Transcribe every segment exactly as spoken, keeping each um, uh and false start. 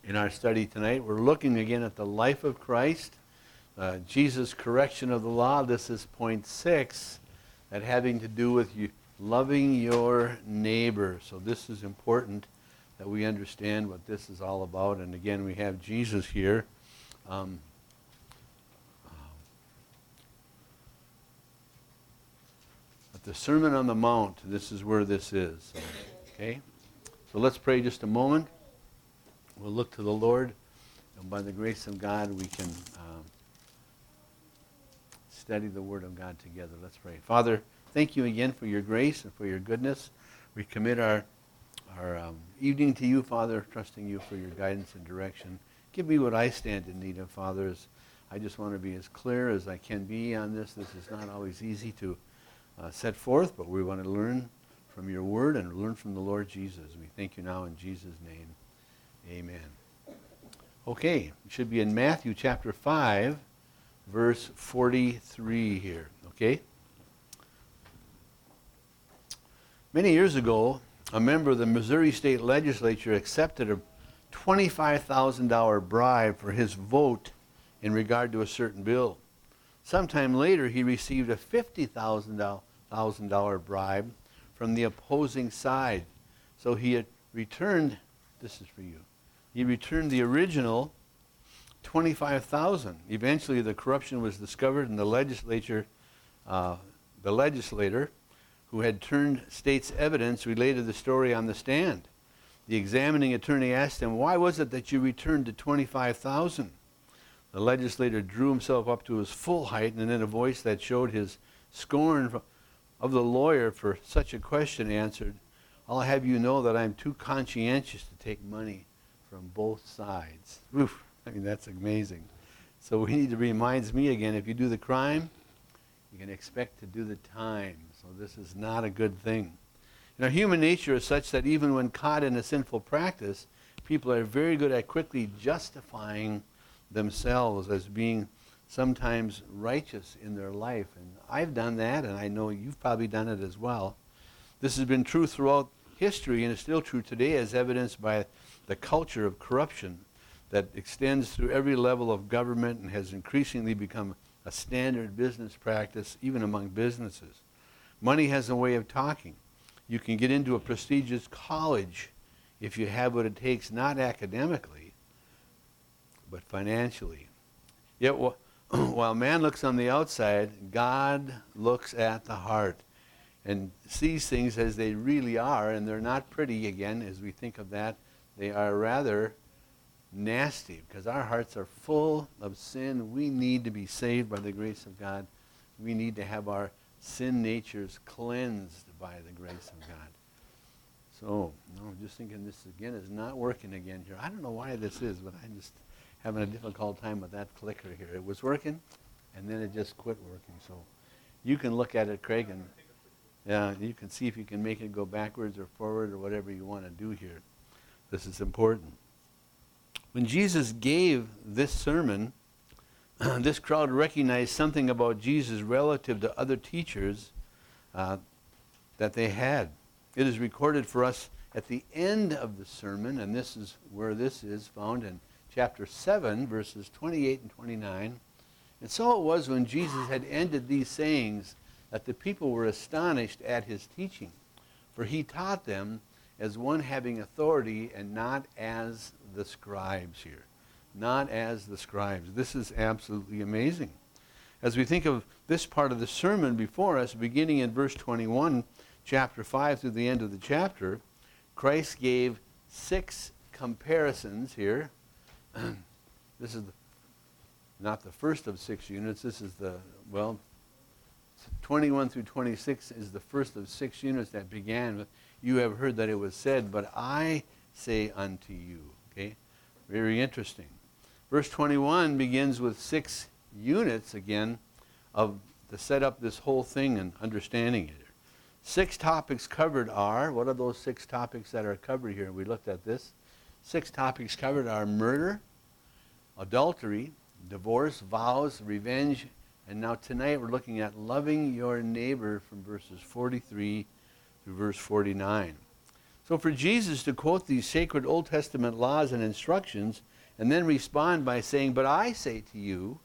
in our study tonight. We're looking again at the life of Christ, uh, Jesus' correction of the law. This is point six, that having to do with you loving your neighbor. So this is important that we understand what this is all about. And again, we have Jesus here. Um, at the Sermon on the Mount, this is where this is. Okay? So let's pray just a moment. We'll look to the Lord, and by the grace of God, we can um, study the Word of God together. Let's pray. Father, thank you again for your grace and for your goodness. We commit our, our um, evening to you, Father, trusting you for your guidance and direction. Give me what I stand in need of, Father. As I just want to be as clear as I can be on this. This is not always easy to uh, set forth, but we want to learn from your Word and learn from the Lord Jesus. We thank you now in Jesus' name. Amen. Okay, it should be in Matthew chapter five, verse forty-three here, okay? Many years ago, a member of the Missouri State Legislature accepted a twenty-five thousand dollars bribe for his vote in regard to a certain bill. Sometime later, he received a fifty thousand dollars bribe from the opposing side. So he had returned, this is for you, he returned the original twenty-five thousand dollars. Eventually, the corruption was discovered, and the legislature, uh, the legislator who had turned state's evidence related the story on the stand. The examining attorney asked him, "Why was it that you returned the twenty-five thousand dollars?" The legislator drew himself up to his full height, and in a voice that showed his scorn of the lawyer for such a question answered, "I'll have you know that I'm too conscientious to take money from both sides." Oof, I mean, that's amazing. So we need to remind me again, if you do the crime, you can expect to do the time. So this is not a good thing. You know, human nature is such that even when caught in a sinful practice, people are very good at quickly justifying themselves as being sometimes righteous in their life. And I've done that, and I know you've probably done it as well. This has been true throughout history, and is still true today, as evidenced by the culture of corruption that extends through every level of government and has increasingly become a standard business practice, even among businesses. Money has a way of talking. You can get into a prestigious college if you have what it takes, not academically, but financially. Yet wh- while man looks on the outside, God looks at the heart and sees things as they really are, and they're not pretty, again, as we think of that. They are rather nasty, because our hearts are full of sin. We need to be saved by the grace of God. We need to have our sin natures cleansed by the grace of God. So, no, I'm just thinking this, again, is not working again here. I don't know why this is, but I'm just having a difficult time with that clicker here. It was working, and then it just quit working. So you can look at it, Craig, and yeah, you can see if you can make it go backwards or forward or whatever you want to do here. This is important. When Jesus gave this sermon, this crowd recognized something about Jesus relative to other teachers uh, that they had. It is recorded for us at the end of the sermon, and this is where this is found in chapter seven, verses twenty-eight and twenty-nine. And so it was when Jesus had ended these sayings that the people were astonished at his teaching, for he taught them as one having authority and not as the scribes here. Not as the scribes. This is absolutely amazing. As we think of this part of the sermon before us, beginning in verse twenty-one, chapter five through the end of the chapter, Christ gave six comparisons here. This is the, not the first of six units. This is the, well, twenty-one through twenty-six is the first of six units that began with, "You have heard that it was said, but I say unto you." Okay? Very interesting. Verse twenty-one begins with six units, again, of to set up this whole thing and understanding it. Six topics covered are, what are those six topics that are covered here? We looked at this. Six topics covered are murder, adultery, divorce, vows, revenge, and now tonight we're looking at loving your neighbor from verses forty-three through verse forty-nine. So for Jesus to quote these sacred Old Testament laws and instructions and then respond by saying, "But I say to you,"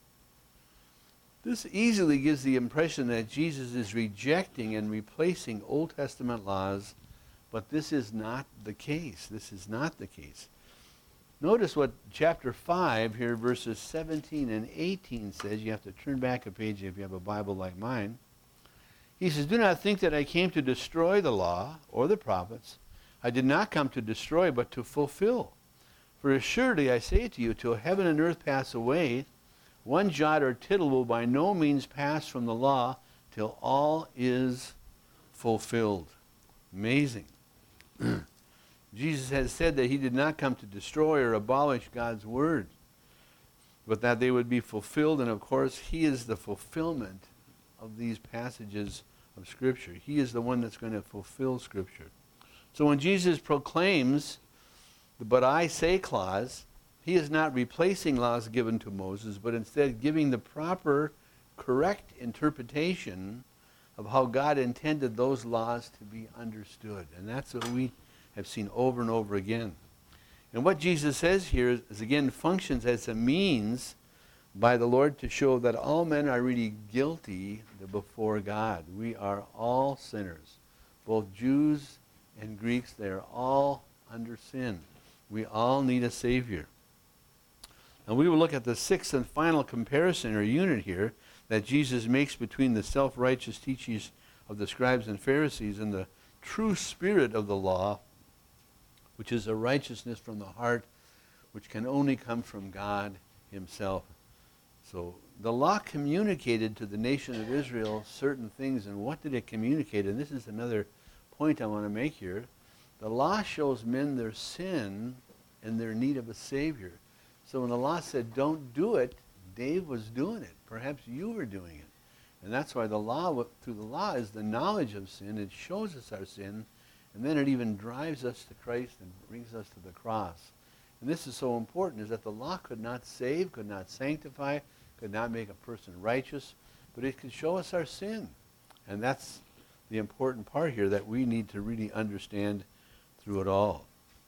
this easily gives the impression that Jesus is rejecting and replacing Old Testament laws, but this is not the case. This is not the case. Notice what chapter five here, verses seventeen and eighteen says. You have to turn back a page if you have a Bible like mine. He says, "Do not think that I came to destroy the law or the prophets. I did not come to destroy, but to fulfill. For assuredly I say to you, till heaven and earth pass away, one jot or tittle will by no means pass from the law till all is fulfilled." Amazing. Jesus has said that he did not come to destroy or abolish God's word, but that they would be fulfilled. And of course, he is the fulfillment of these passages of Scripture. He is the one that's going to fulfill Scripture. So when Jesus proclaims the "but I say" clause, he is not replacing laws given to Moses, but instead giving the proper, correct interpretation of how God intended those laws to be understood. And that's what we have seen over and over again. And what Jesus says here is, again, functions as a means by the Lord to show that all men are really guilty before God. We are all sinners. Both Jews and Greeks, they are all under sin. We all need a Savior. And we will look at the sixth and final comparison or unit here that Jesus makes between the self-righteous teachings of the scribes and Pharisees and the true spirit of the law, which is a righteousness from the heart, which can only come from God himself. So the law communicated to the nation of Israel certain things, and what did it communicate? And this is another point I want to make here. The law shows men their sin and their need of a Savior. So when the law said, "Don't do it," Dave was doing it. Perhaps you were doing it. And that's why the law, through the law, is the knowledge of sin. It shows us our sin, and then it even drives us to Christ and brings us to the cross. And this is so important, is that the law could not save, could not sanctify, could not make a person righteous, but it could show us our sin. And that's the important part here that we need to really understand through it all.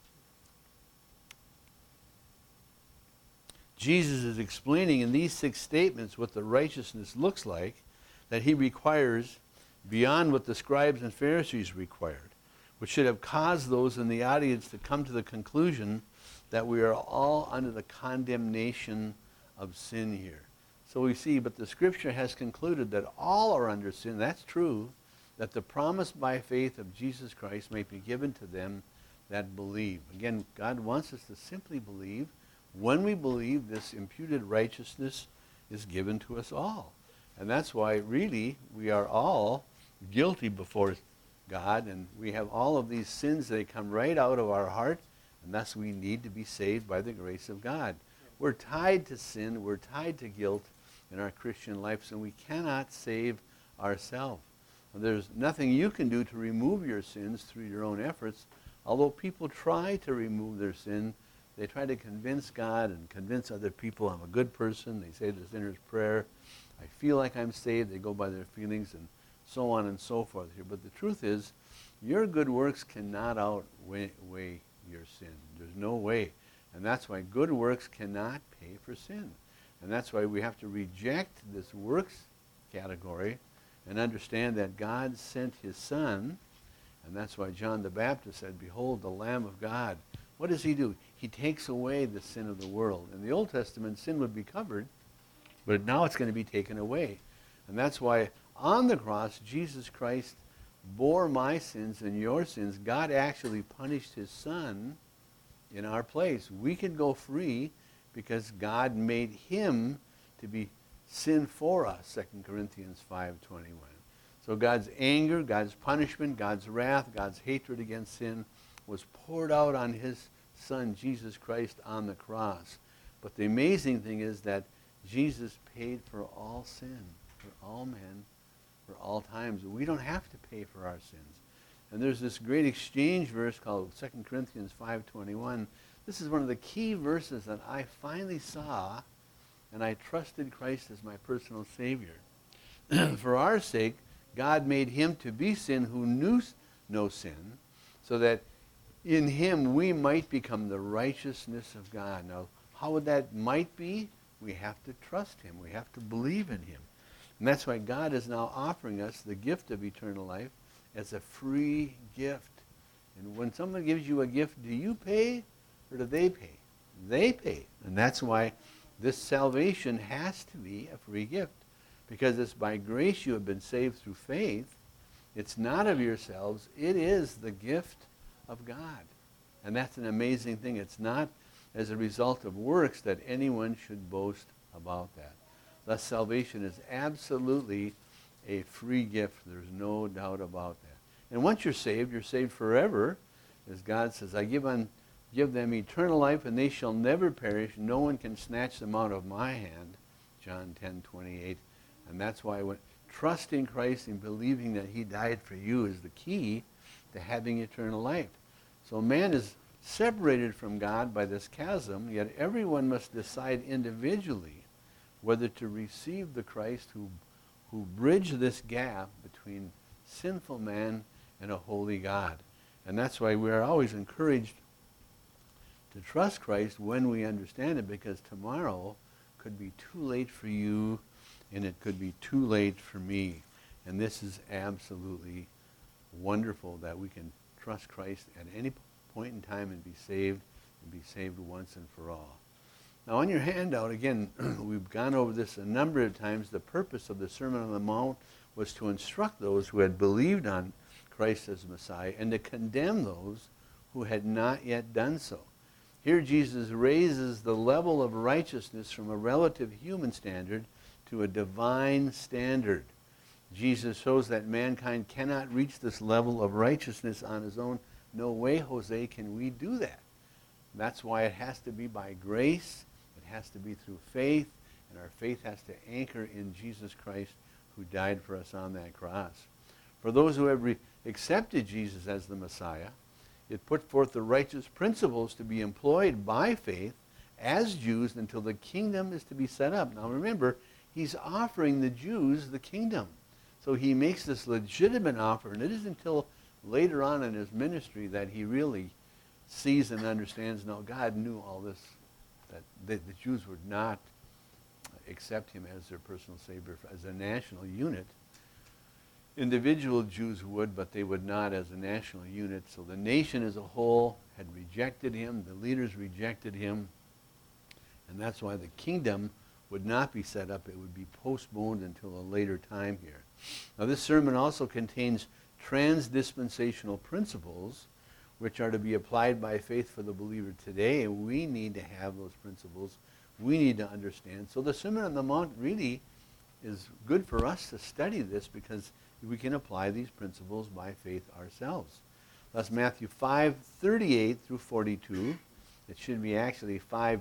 Jesus is explaining in these six statements what the righteousness looks like that he requires beyond what the scribes and Pharisees required, which should have caused those in the audience to come to the conclusion that we are all under the condemnation of sin here. So we see, but the Scripture has concluded that all are under sin. That's true, that the promise by faith of Jesus Christ may be given to them that believe. Again, God wants us to simply believe. When we believe, this imputed righteousness is given to us all. And that's why, really, we are all guilty before God, and we have all of these sins that come right out of our heart, and thus we need to be saved by the grace of God. We're tied to sin, we're tied to guilt in our Christian lives, and we cannot save ourselves. There's nothing you can do to remove your sins through your own efforts. Although people try to remove their sin, they try to convince God and convince other people I'm a good person. They say the sinner's prayer. I feel like I'm saved. They go by their feelings and so on and so forth here. But the truth is, your good works cannot outweigh weigh your sin. There's no way. And that's why good works cannot pay for sin. And that's why we have to reject this works category and understand that God sent his Son. And that's why John the Baptist said, "Behold, the Lamb of God." What does he do? He takes away the sin of the world. In the Old Testament, sin would be covered, but now it's going to be taken away. And that's why on the cross, Jesus Christ bore my sins and your sins. God actually punished his Son in our place. We can go free because God made him to be sin for us, Second Corinthians five twenty-one. So God's anger, God's punishment, God's wrath, God's hatred against sin was poured out on his Son, Jesus Christ, on the cross. But the amazing thing is that Jesus paid for all sin, for all men, for all times. We don't have to pay for our sins. And there's this great exchange verse called Second Corinthians five twenty-one. This is one of the key verses that I finally saw, and I trusted Christ as my personal Savior. For our sake, God made him to be sin who knew no sin, so that in him we might become the righteousness of God. Now, how would that might be? We have to trust him. We have to believe in him. And that's why God is now offering us the gift of eternal life as a free gift. And when someone gives you a gift, do you pay or do they pay? They pay. And that's why this salvation has to be a free gift. Because it's by grace you have been saved through faith. It's not of yourselves. It is the gift of God. And that's an amazing thing. It's not as a result of works that anyone should boast about that. Thus, salvation is absolutely a free gift. There's no doubt about that. And once you're saved, you're saved forever. As God says, I give, on, give them eternal life, and they shall never perish. No one can snatch them out of my hand. John ten twenty-eight. And that's why when trusting Christ and believing that he died for you is the key to having eternal life. So man is separated from God by this chasm, yet everyone must decide individually whether to receive the Christ who, who bridged this gap between sinful man and a holy God. And that's why we are always encouraged to trust Christ when we understand it, because tomorrow could be too late for you and it could be too late for me. And this is absolutely wonderful that we can trust Christ at any point in time and be saved, and be saved once and for all. Now on your handout, again, we've gone over this a number of times. The purpose of the Sermon on the Mount was to instruct those who had believed on Christ as Messiah and to condemn those who had not yet done so. Here Jesus raises the level of righteousness from a relative human standard to a divine standard. Jesus shows that mankind cannot reach this level of righteousness on his own. No way, Jose, can we do that. That's why it has to be by grace. It has to be through faith. And our faith has to anchor in Jesus Christ, who died for us on that cross. For those who have re- accepted Jesus as the Messiah, it put forth the righteous principles to be employed by faith as Jews until the kingdom is to be set up. Now remember, he's offering the Jews the kingdom. So he makes this legitimate offer, and it isn't until later on in his ministry that he really sees and understands, no, God knew all this, that the, the Jews would not accept him as their personal Savior, as a national unit. Individual Jews would, but they would not as a national unit. So the nation as a whole had rejected him. The leaders rejected him. And that's why the kingdom would not be set up. It would be postponed until a later time here. Now this sermon also contains trans-dispensational principles which are to be applied by faith for the believer today. And we need to have those principles. We need to understand. So the Sermon on the Mount really is good for us to study this, because we can apply these principles by faith ourselves. Thus Matthew five thirty-eight through forty-two. It should be actually five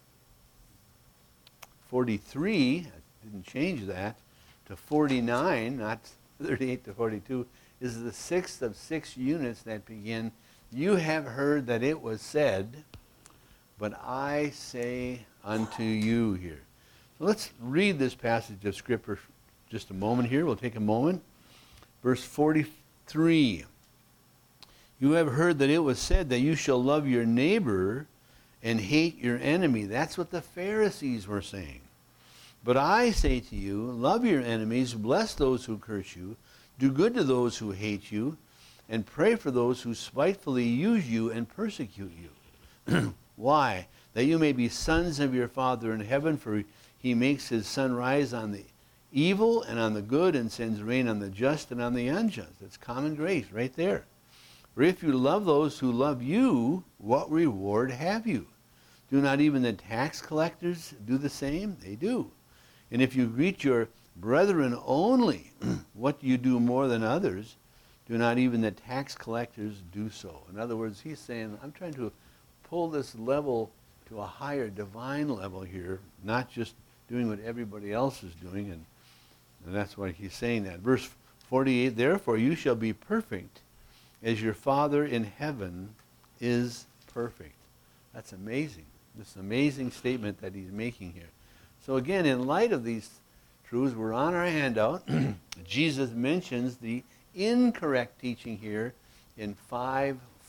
forty-three. I didn't change that to forty-nine, not thirty-eight to forty-two. Is the sixth of six units that begin, "You have heard that it was said, but I say unto you" here. So let's read this passage of Scripture just a moment here. We'll take a moment. Verse forty-three. "You have heard that it was said that you shall love your neighbor and hate your enemy." That's what the Pharisees were saying. "But I say to you, love your enemies, bless those who curse you, do good to those who hate you, and pray for those who spitefully use you and persecute you." Why? "That you may be sons of your Father in heaven, for he makes his sun rise on the evil and on the good, and sends rain on the just and on the unjust." That's common grace right there. "For if you love those who love you, what reward have you? Do not even the tax collectors do the same?" They do. "And if you greet your brethren only, what do you do more than others? Do not even the tax collectors do so?" In other words, he's saying, I'm trying to pull this level to a higher divine level here, not just doing what everybody else is doing. And, and that's why he's saying that. Verse forty-eight, "Therefore you shall be perfect as your Father in heaven is perfect." That's amazing. This amazing statement that he's making here. So again, in light of these truths, we're on our handout. Jesus mentions the incorrect teaching here in five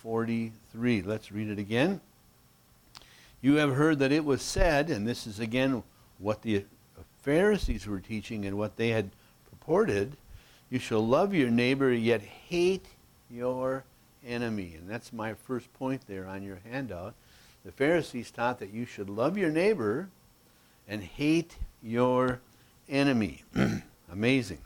forty-three. Let's read it again. You have heard that it was said, and this is again what the Pharisees were teaching and what they had purported, you shall love your neighbor yet hate your enemy. And that's my first point there on your handout. The Pharisees taught that you should love your neighbor and hate your enemy. Amazing.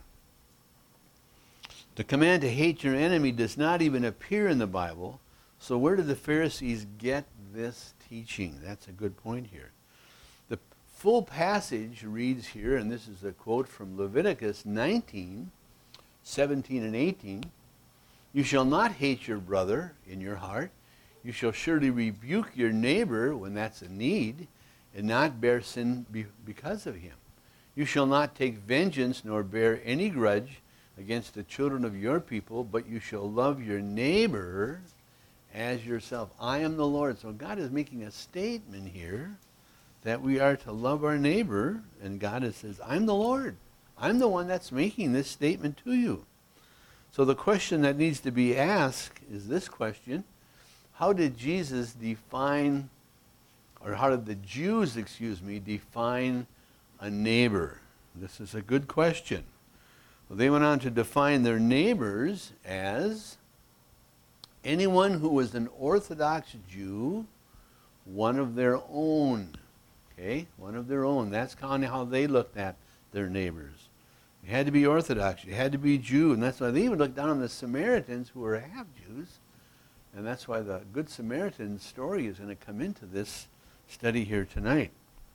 The command to hate your enemy does not even appear in the Bible. So where did the Pharisees get this teaching? That's a good point here. The full passage reads here, and this is a quote from Leviticus nineteen, seventeen and eighteen. You shall not hate your brother in your heart. You shall surely rebuke your neighbor when that's a need, and not bear sin be- because of him. You shall not take vengeance nor bear any grudge against the children of your people, but you shall love your neighbor as yourself. I am the Lord. So God is making a statement here that we are to love our neighbor, and God is, says, I'm the Lord. I'm the one that's making this statement to you. So the question that needs to be asked is this question: how did Jesus define, or how did the Jews, excuse me, define a neighbor? This is a good question. Well, they went on to define their neighbors as anyone who was an Orthodox Jew, one of their own. Okay, one of their own. That's kind of how they looked at their neighbors. You had to be Orthodox. You had to be Jew. And that's why they even looked down on the Samaritans, who were half Jews. And that's why the Good Samaritan story is going to come into this study here tonight.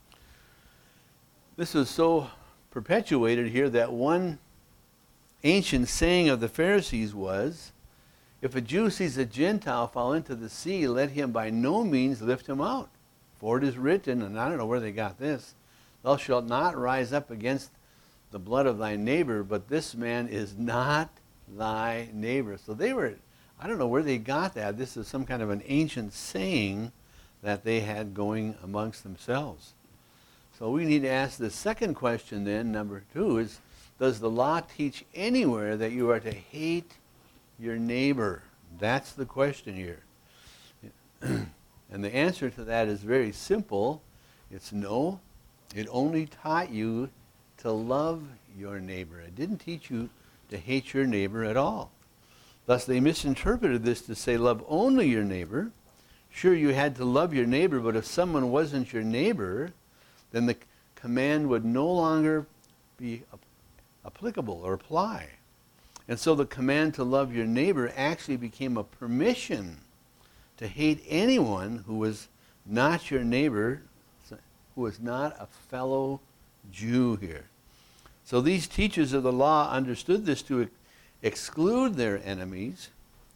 This was so perpetuated here that one ancient saying of the Pharisees was, if a Jew sees a Gentile fall into the sea, let him by no means lift him out. For it is written, and I don't know where they got this, thou shalt not rise up against the blood of thy neighbor, but this man is not thy neighbor. So they were, I don't know where they got that. This is some kind of an ancient saying that they had going amongst themselves. So we need to ask the second question then, number two, is, does the law teach anywhere that you are to hate your neighbor? That's the question here. And the answer to that is very simple. It's no. It only taught you to love your neighbor. It didn't teach you to hate your neighbor at all. Thus, they misinterpreted this to say, love only your neighbor. Sure, you had to love your neighbor, but if someone wasn't your neighbor, then the command would no longer be applicable or apply. And so the command to love your neighbor actually became a permission to hate anyone who was not your neighbor, who was not a fellow Jew here. So these teachers of the law understood this to ex- exclude their enemies.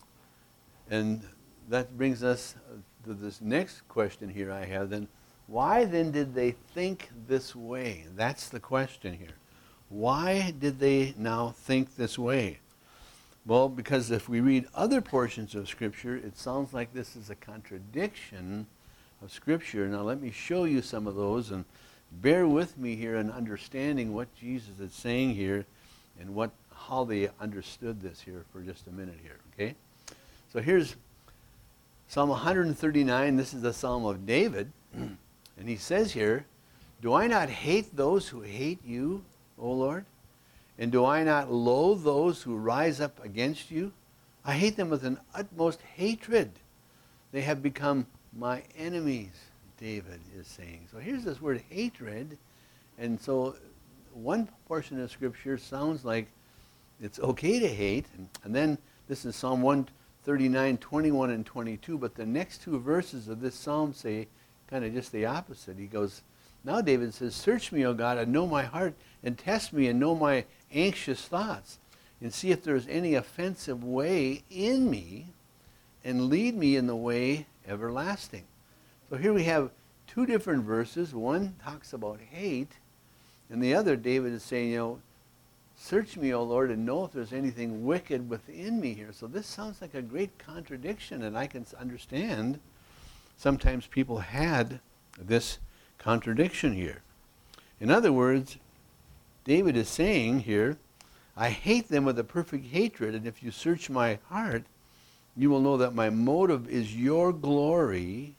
And that brings us to this next question here I have then. Why then did they think this way? That's the question here. Why did they now think this way? Well, because if we read other portions of Scripture, it sounds like this is a contradiction of Scripture. Now let me show you some of those, and bear with me here in understanding what Jesus is saying here and what how they understood this here for just a minute here, okay? So here's Psalm one thirty-nine. This is the Psalm of David. And he says here, do I not hate those who hate you, O Lord? And do I not loathe those who rise up against you? I hate them with an utmost hatred. They have become my enemies, David is saying. So here's this word hatred. And so one portion of Scripture sounds like it's okay to hate. And, and then this is Psalm one thirty-nine, twenty-one and twenty-two. But the next two verses of this psalm say kind of just the opposite. He goes, now David says, search me, O God, and know my heart, and test me and know my anxious thoughts, and see if there is any offensive way in me, and lead me in the way everlasting. So here we have two different verses. One talks about hate, and the other, David is saying, you know, search me, O Lord, and know if there's anything wicked within me here. So this sounds like a great contradiction, and I can understand sometimes people had this contradiction here. In other words, David is saying here, I hate them with a perfect hatred, and if you search my heart, you will know that my motive is your glory,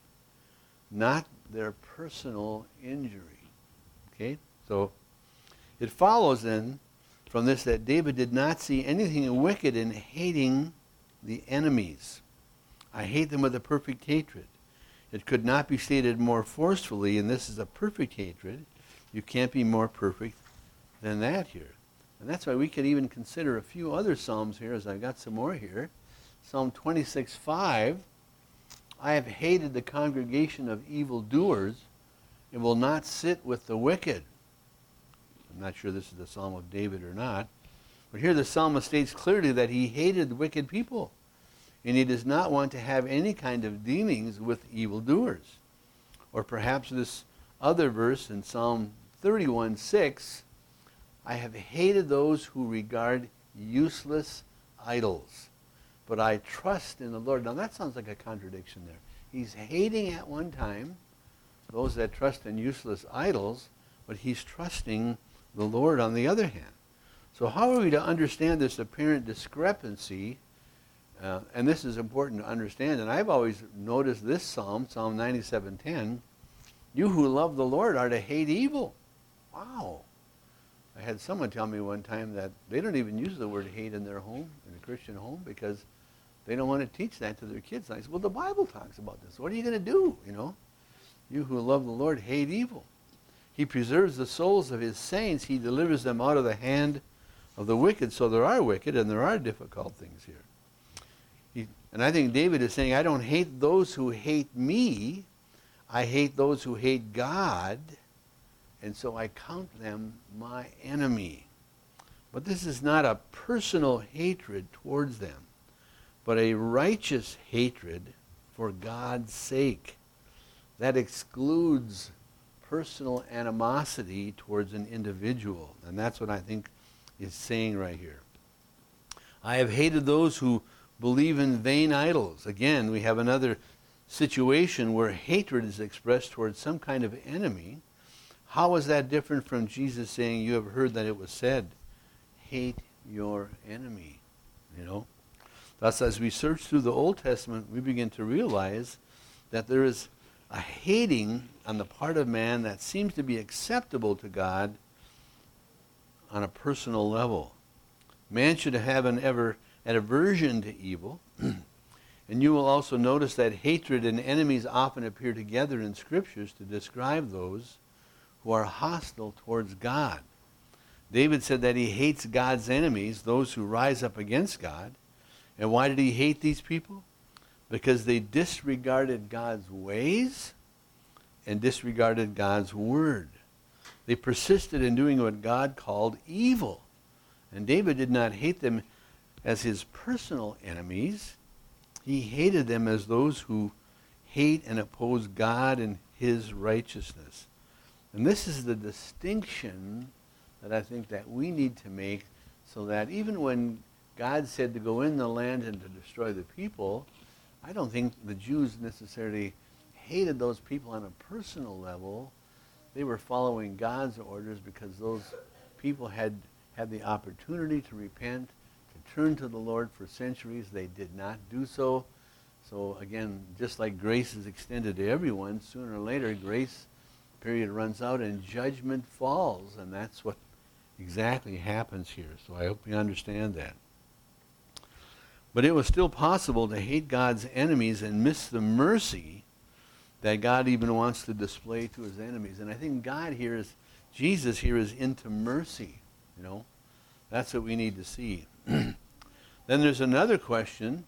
not their personal injury. Okay? So it follows then from this that David did not see anything wicked in hating the enemies. I hate them with a perfect hatred. It could not be stated more forcefully, and this is a perfect hatred. You can't be more perfect than that here. And that's why we could even consider a few other Psalms here, as I've got some more here. Psalm twenty-six five, I have hated the congregation of evildoers and will not sit with the wicked. I'm not sure this is the Psalm of David or not. But here the psalmist states clearly that he hated wicked people. And he does not want to have any kind of dealings with evildoers. Or perhaps this other verse in Psalm thirty-one six, I have hated those who regard useless idols, but I trust in the Lord. Now that sounds like a contradiction there. He's hating at one time those that trust in useless idols, but he's trusting the Lord on the other hand. So how are we to understand this apparent discrepancy? Uh, and this is important to understand. And I've always noticed this psalm, Psalm ninety-seven ten, you who love the Lord are to hate evil. Wow. I had someone tell me one time that they don't even use the word hate in their home, in a Christian home, because they don't want to teach that to their kids. And I said, well, the Bible talks about this. What are you going to do, you know? You who love the Lord hate evil. He preserves the souls of his saints. He delivers them out of the hand of the wicked. So there are wicked and there are difficult things here. He, and I think David is saying, I don't hate those who hate me. I hate those who hate God. And so I count them my enemy. But this is not a personal hatred towards them, but a righteous hatred for God's sake. That excludes personal animosity towards an individual. And that's what I think is saying right here. I have hated those who believe in vain idols. Again, we have another situation where hatred is expressed towards some kind of enemy. How is that different from Jesus saying, you have heard that it was said, hate your enemy? You know? Thus, as we search through the Old Testament, we begin to realize that there is a hating on the part of man that seems to be acceptable to God on a personal level. Man should have an ever an aversion to evil. And you will also notice that hatred and enemies often appear together in scriptures to describe those who are hostile towards God. David said that he hates God's enemies, those who rise up against God. And why did he hate these people? Because they disregarded God's ways and disregarded God's word. They persisted in doing what God called evil. And David did not hate them as his personal enemies. He hated them as those who hate and oppose God and his righteousness. And this is the distinction that I think that we need to make, so that even when God said to go in the land and to destroy the people, I don't think the Jews necessarily hated those people on a personal level. They were following God's orders because those people had had the opportunity to repent, to turn to the Lord for centuries. They did not do so. So again, just like grace is extended to everyone, sooner or later grace period runs out and judgment falls. And that's what exactly happens here. So I hope you understand that. But it was still possible to hate God's enemies and miss the mercy that God even wants to display to his enemies. And I think God here is, Jesus here is into mercy, you know. That's what we need to see. Then there's another question.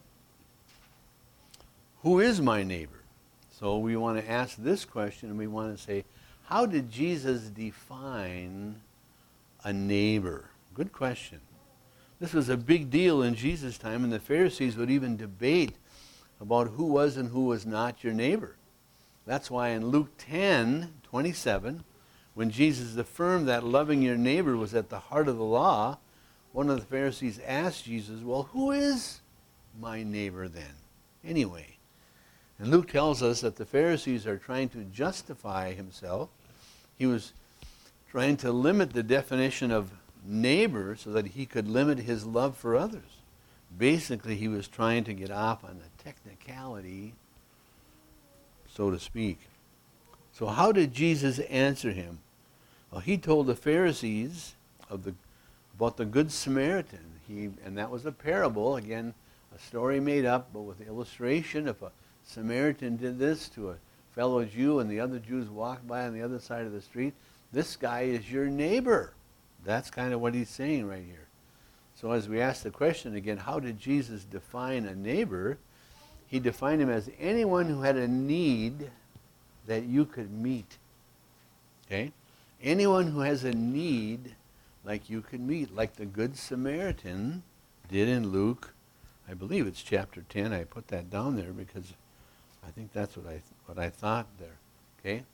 Who is my neighbor? So we want to ask this question, and we want to say, how did Jesus define a neighbor? Good question. This was a big deal in Jesus' time, and the Pharisees would even debate about who was and who was not your neighbor. That's why in Luke ten twenty-seven, when Jesus affirmed that loving your neighbor was at the heart of the law, one of the Pharisees asked Jesus, well, who is my neighbor then, anyway? And Luke tells us that the Pharisees are trying to justify himself. He was trying to limit the definition of neighbor so that he could limit his love for others. basically he was trying to get off on a technicality, so to speak. So how did Jesus answer him? Well, he told the Pharisees of the about the Good Samaritan. He and that was a parable, again, a story made up, but with the illustration. If a Samaritan did this to a fellow Jew and the other Jews walked by on the other side of the street, this guy is your neighbor. That's kind of what he's saying right here. So as we ask the question again, how did Jesus define a neighbor? He defined him as anyone who had a need that you could meet. Okay? Anyone who has a need like you could meet, like the Good Samaritan did in Luke, I believe it's chapter ten. I put that down there because I think that's what I what I thought there. Okay?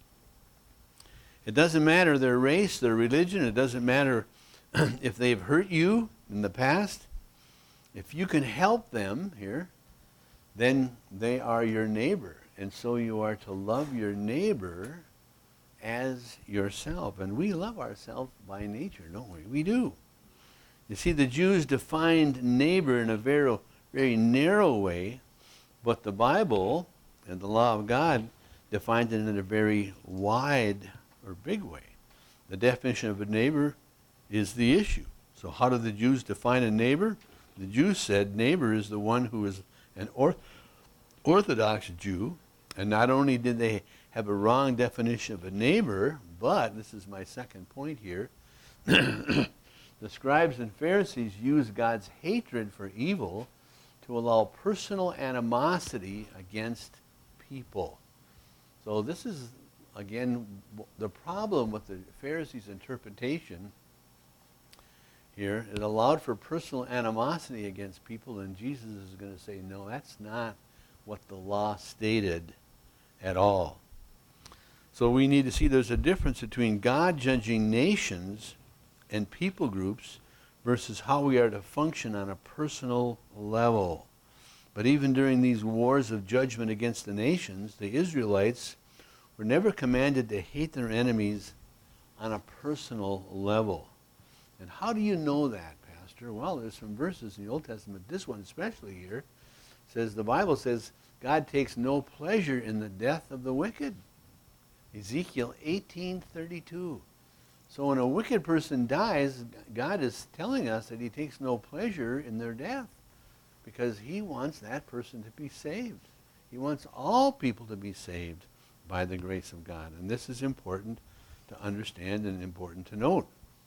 It doesn't matter their race, their religion. It doesn't matter if they've hurt you in the past. If you can help them here, then they are your neighbor. And so you are to love your neighbor as yourself. And we love ourselves by nature, don't we? We do. You see, the Jews defined neighbor in a very, very narrow way, but the Bible and the law of God defined it in a very wide or big way. The definition of a neighbor is the issue. So how do the Jews define a neighbor? The Jews said neighbor is the one who is an orth- Orthodox Jew, and not only did they have a wrong definition of a neighbor, but, this is my second point here, the scribes and Pharisees used God's hatred for evil to allow personal animosity against people. So this is, again, the problem with the Pharisees' interpretation here. It allowed for personal animosity against people, and Jesus is going to say, no, that's not what the law stated at all. So we need to see there's a difference between God judging nations and people groups versus how we are to function on a personal level. But even during these wars of judgment against the nations, the Israelites were never commanded to hate their enemies on a personal level. And how do you know that, Pastor? Well, there's some verses in the Old Testament, this one especially here, says the Bible says God takes no pleasure in the death of the wicked. Ezekiel eighteen thirty-two. So when a wicked person dies, God is telling us that he takes no pleasure in their death because he wants that person to be saved. He wants all people to be saved by the grace of God. And this is important to understand and important to note.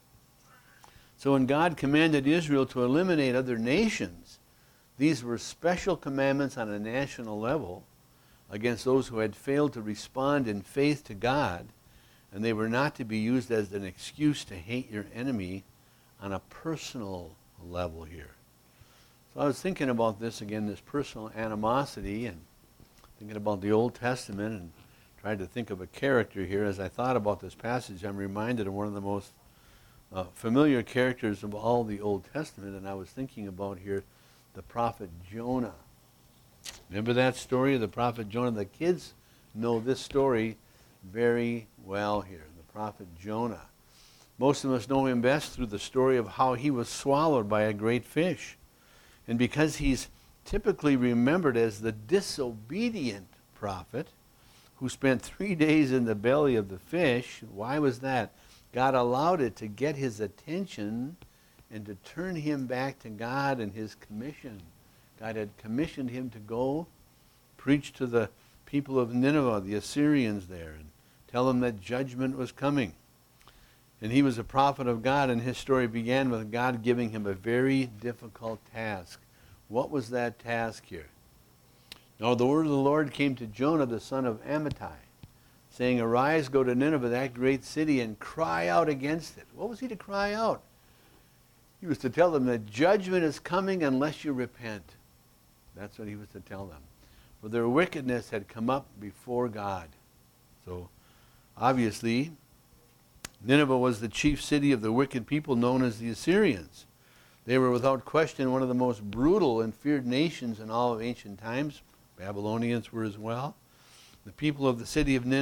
So when God commanded Israel to eliminate other nations, these were special commandments on a national level against those who had failed to respond in faith to God, and they were not to be used as an excuse to hate your enemy on a personal level here. So I was thinking about this again, this personal animosity, and thinking about the Old Testament, and tried to think of a character here. As I thought about this passage, I'm reminded of one of the most uh, familiar characters of all the Old Testament, and I was thinking about here the prophet Jonah. Remember that story of the prophet Jonah? The kids know this story very well here, the prophet Jonah. Most of us know him best through the story of how he was swallowed by a great fish. And because he's typically remembered as the disobedient prophet who spent three days in the belly of the fish, why was that? God allowed it to get his attention and to turn him back to God and his commission. God had commissioned him to go preach to the people of Nineveh, the Assyrians there, and tell them that judgment was coming. And he was a prophet of God, and his story began with God giving him a very difficult task. What was that task here? Now the word of the Lord came to Jonah, the son of Amittai, saying, "Arise, go to Nineveh, that great city, and cry out against it." What was he to cry out? He was to tell them that judgment is coming unless you repent. That's what he was to tell them. For their wickedness had come up before God. So, obviously, Nineveh was the chief city of the wicked people known as the Assyrians. They were without question one of the most brutal and feared nations in all of ancient times. Babylonians were as well. The people of the city of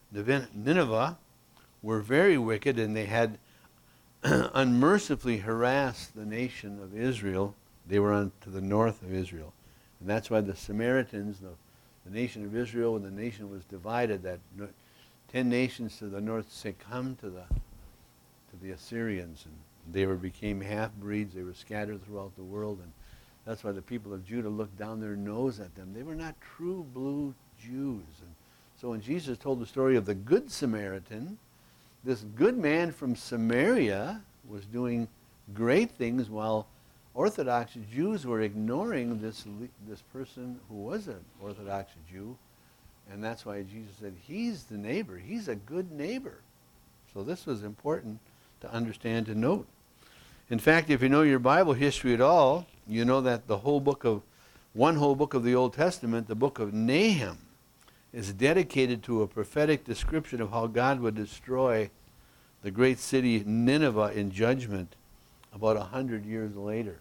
Nineveh were very wicked, and they had unmercifully harassed the nation of Israel They were on to the north of Israel. And that's why the Samaritans, the, the nation of Israel, when the nation was divided, that no, ten nations to the north succumbed to the to the Assyrians, and they were became half-breeds. They were scattered throughout the world, and that's why the people of Judah looked down their nose at them. They were not true blue Jews. And so when Jesus told the story of the Good Samaritan, this good man from Samaria was doing great things while Orthodox Jews were ignoring this, this person who was an Orthodox Jew. And that's why Jesus said, he's the neighbor. He's a good neighbor. So this was important to understand and note. In fact, if you know your Bible history at all, you know that the whole book of, one whole book of the Old Testament, the book of Nahum, is dedicated to a prophetic description of how God would destroy the great city Nineveh in judgment about a hundred years later.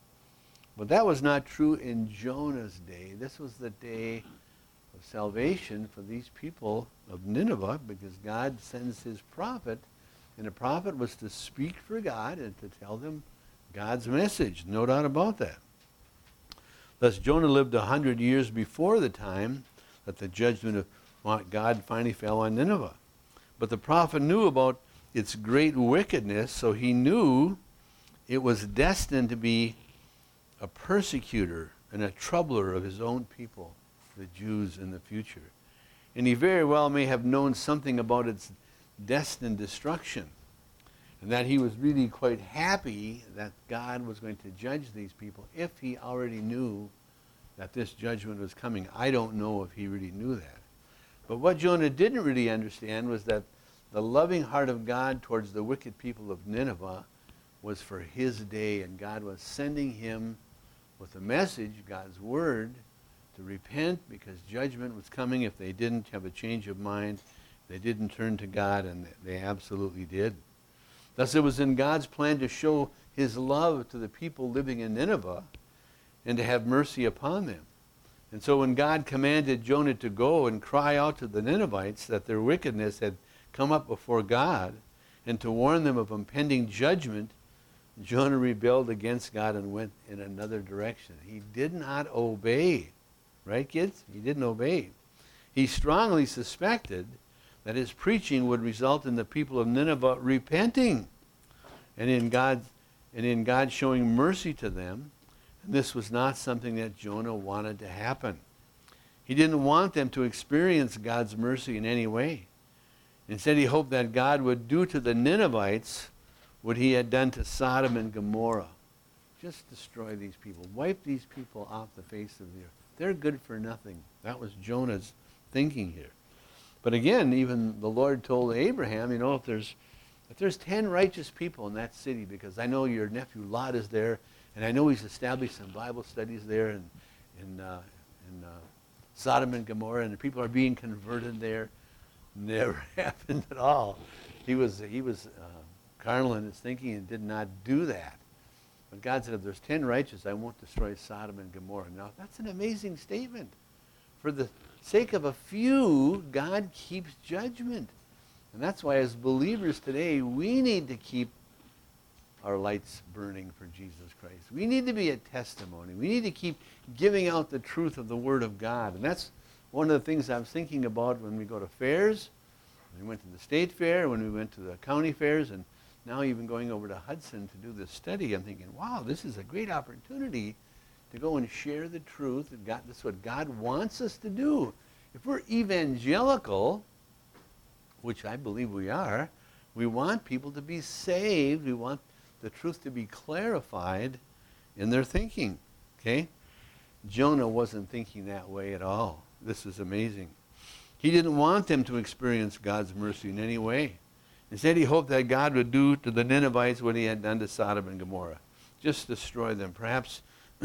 But that was not true in Jonah's day. This was the day of salvation for these people of Nineveh, because God sends his prophet, and the prophet was to speak for God and to tell them God's message. No doubt about that. Thus, Jonah lived a hundred years before the time that the judgment of God finally fell on Nineveh. But the prophet knew about its great wickedness, so he knew it was destined to be a persecutor and a troubler of his own people, the Jews, in the future. And he very well may have known something about its destined destruction, and that he was really quite happy that God was going to judge these people if he already knew that this judgment was coming. I don't know if he really knew that. But what Jonah didn't really understand was that the loving heart of God towards the wicked people of Nineveh was for his day, and God was sending him with a message, God's word, to repent, because judgment was coming if they didn't have a change of mind, they didn't turn to God, and they absolutely did. Thus it was in God's plan to show his love to the people living in Nineveh and to have mercy upon them. And so when God commanded Jonah to go and cry out to the Ninevites that their wickedness had come up before God, and to warn them of impending judgment, Jonah rebelled against God and went in another direction. He did not obey. Right, kids? He didn't obey. He strongly suspected that his preaching would result in the people of Nineveh repenting, and in God, and in God showing mercy to them. And this was not something that Jonah wanted to happen. He didn't want them to experience God's mercy in any way. Instead, he hoped that God would do to the Ninevites what he had done to Sodom and Gomorrah. Just destroy these people. Wipe these people off the face of the earth. They're good for nothing. That was Jonah's thinking here. But again, even the Lord told Abraham, you know, if there's if there's ten righteous people in that city, because I know your nephew Lot is there, and I know he's established some Bible studies there in, in, uh, in uh, Sodom and Gomorrah, and the people are being converted there. Never happened at all. He was, he was uh, carnal in his thinking and did not do that. But God said, if there's ten righteous, I won't destroy Sodom and Gomorrah. Now, that's an amazing statement. For the sake of a few, God keeps judgment. And that's why as believers today, we need to keep our lights burning for Jesus Christ. We need to be a testimony. We need to keep giving out the truth of the Word of God. And that's one of the things I was thinking about when we go to fairs. When we went to the state fair, when we went to the county fairs, and now even going over to Hudson to do this study. I'm thinking, wow, this is a great opportunity to go and share the truth. And God, this is what God wants us to do. If we're evangelical, which I believe we are, we want people to be saved. We want the truth to be clarified in their thinking. Okay? Jonah wasn't thinking that way at all. This is amazing. He didn't want them to experience God's mercy in any way. Instead, he hoped that God would do to the Ninevites what he had done to Sodom and Gomorrah. Just destroy them. Perhaps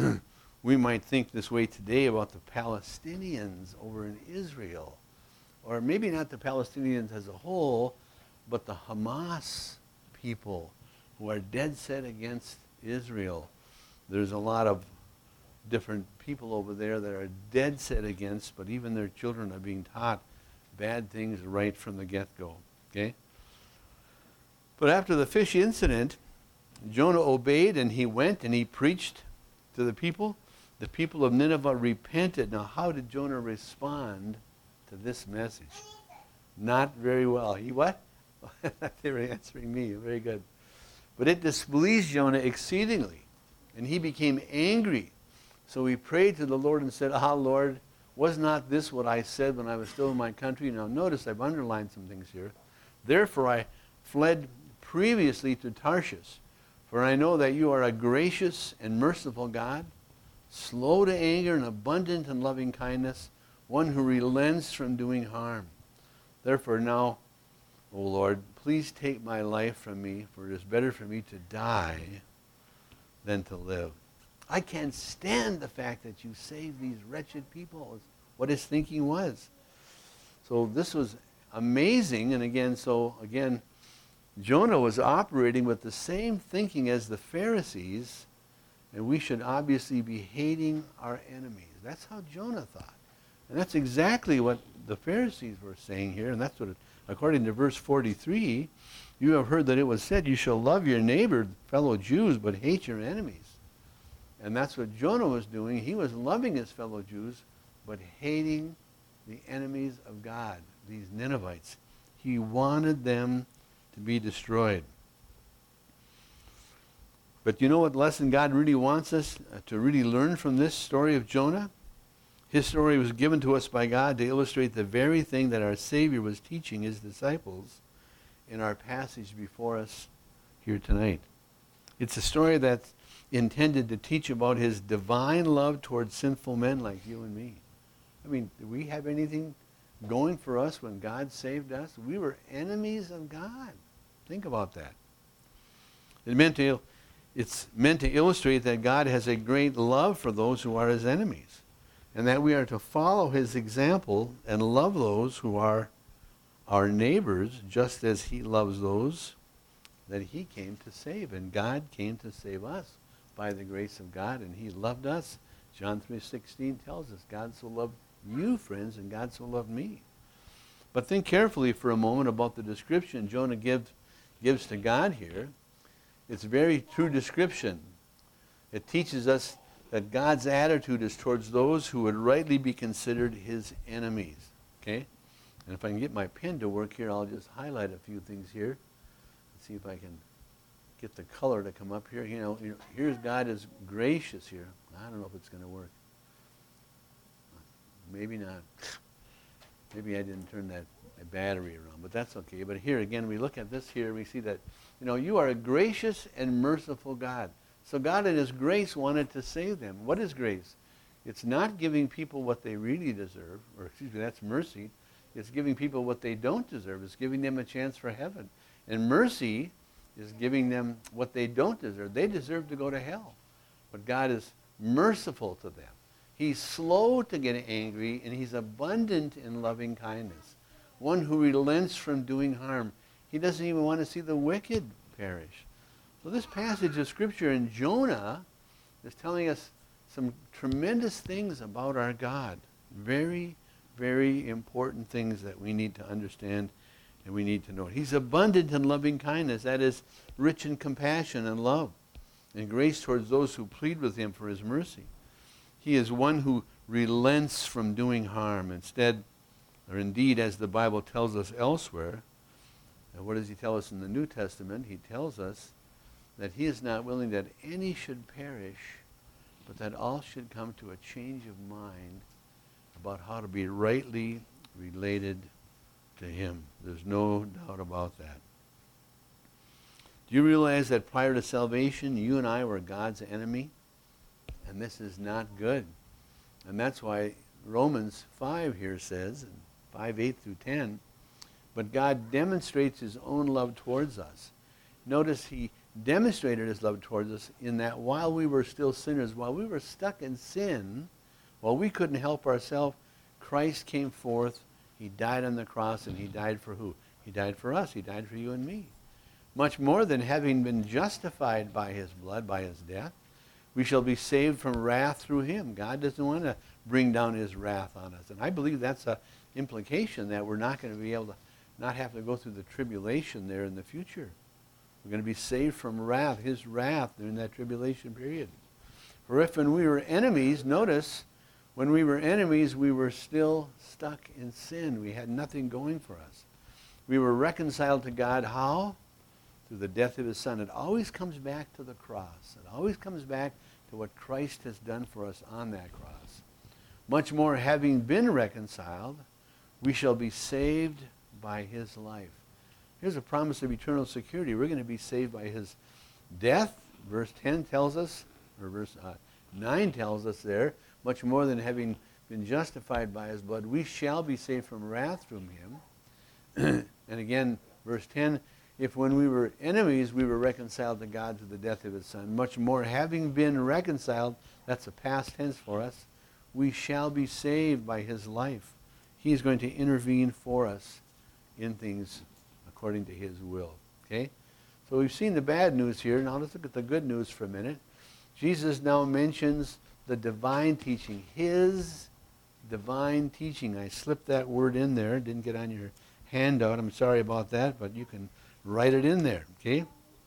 we might think this way today about the Palestinians over in Israel. Or maybe not the Palestinians as a whole, but the Hamas people who are dead set against Israel. There's a lot of different people over there that are dead set against, but even their children are being taught bad things right from the get-go. Okay? But after the fish incident, Jonah obeyed, and he went and he preached to the people? The people of Nineveh repented. Now, how did Jonah respond to this message? Not very well. He what? They were answering me. Very good. But it displeased Jonah exceedingly, and he became angry. So he prayed to the Lord and said, Ah, Lord, was not this what I said when I was still in my country? Now notice I've underlined some things here. Therefore I fled previously to Tarshish, for I know that you are a gracious and merciful God, slow to anger and abundant in loving kindness, one who relents from doing harm. Therefore now, O Lord, please take my life from me, for it is better for me to die than to live. I can't stand the fact that you saved these wretched people, is what his thinking was. So this was amazing, and again, so again, Jonah was operating with the same thinking as the Pharisees, and we should obviously be hating our enemies. That's how Jonah thought. And that's exactly what the Pharisees were saying here, and that's what, it, according to verse forty-three, you have heard that it was said, you shall love your neighbor, fellow Jews, but hate your enemies. And that's what Jonah was doing. He was loving his fellow Jews, but hating the enemies of God, these Ninevites. He wanted them to be destroyed. But you know what lesson God really wants us to really learn from this story of Jonah? His story was given to us by God to illustrate the very thing that our Savior was teaching his disciples in our passage before us here tonight. It's a story that's intended to teach about his divine love towards sinful men like you and me. I mean, did we have anything going for us when God saved us? We were enemies of God. Think about that. It meant to, it's meant to illustrate that God has a great love for those who are his enemies, and that we are to follow his example and love those who are our neighbors just as he loves those that he came to save. And God came to save us by the grace of God, and he loved us. John three sixteen tells us, God so loved you, friends, and God so loved me. But think carefully for a moment about the description Jonah gives, gives to God here. It's a very true description. It teaches us that God's attitude is towards those who would rightly be considered his enemies. Okay? And if I can get my pen to work here, I'll just highlight a few things here. Let's see if I can get the color to come up here. You know, you know, here's God is gracious here. I don't know if it's going to work. Maybe not. Maybe I didn't turn that battery around, but that's okay. But here again, we look at this here, we see that, you know, you are a gracious and merciful God. So God in his grace wanted to save them. What is grace? It's not giving people what they really deserve, or excuse me, that's mercy. It's giving people what they don't deserve. It's giving them a chance for heaven. And mercy is giving them what they don't deserve. They deserve to go to hell. But God is merciful to them. He's slow to get angry, and he's abundant in loving kindness. One who relents from doing harm. He doesn't even want to see the wicked perish. So this passage of Scripture in Jonah is telling us some tremendous things about our God. Very, very important things that we need to understand and we need to know. He's abundant in loving kindness. That is, rich in compassion and love and grace towards those who plead with him for his mercy. He is one who relents from doing harm. Instead, or indeed, as the Bible tells us elsewhere, and what does he tell us in the New Testament? He tells us that he is not willing that any should perish, but that all should come to a change of mind about how to be rightly related to him. There's no doubt about that. Do you realize that prior to salvation, you and I were God's enemy? And this is not good. And that's why Romans five here says, five, eight through ten, but God demonstrates his own love towards us. Notice he demonstrated his love towards us in that while we were still sinners, while we were stuck in sin, while we couldn't help ourselves, Christ came forth, he died on the cross, and he died for who? He died for us. He died for you and me. Much more than having been justified by his blood, by his death, we shall be saved from wrath through him. God doesn't want to bring down his wrath on us. And I believe that's an implication that we're not going to be able to not have to go through the tribulation there in the future. We're going to be saved from wrath, his wrath during that tribulation period. For if when we were enemies, notice, when we were enemies, we were still stuck in sin. We had nothing going for us. We were reconciled to God. How? Through the death of his Son. It always comes back to the cross. It always comes back to what Christ has done for us on that cross. Much more, having been reconciled, we shall be saved by his life. Here's a promise of eternal security. We're going to be saved by his death. Verse ten tells us, or verse uh, nine tells us there, much more than having been justified by his blood, we shall be saved from wrath from him. And again, verse ten, if when we were enemies, we were reconciled to God through the death of his Son, much more, having been reconciled, that's a past tense for us, we shall be saved by his life. He is going to intervene for us in things according to his will. Okay? So we've seen the bad news here. Now let's look at the good news for a minute. Jesus now mentions the divine teaching. His divine teaching. I slipped that word in there. It didn't get on your handout. I'm sorry about that, but you can write it in there. Okay?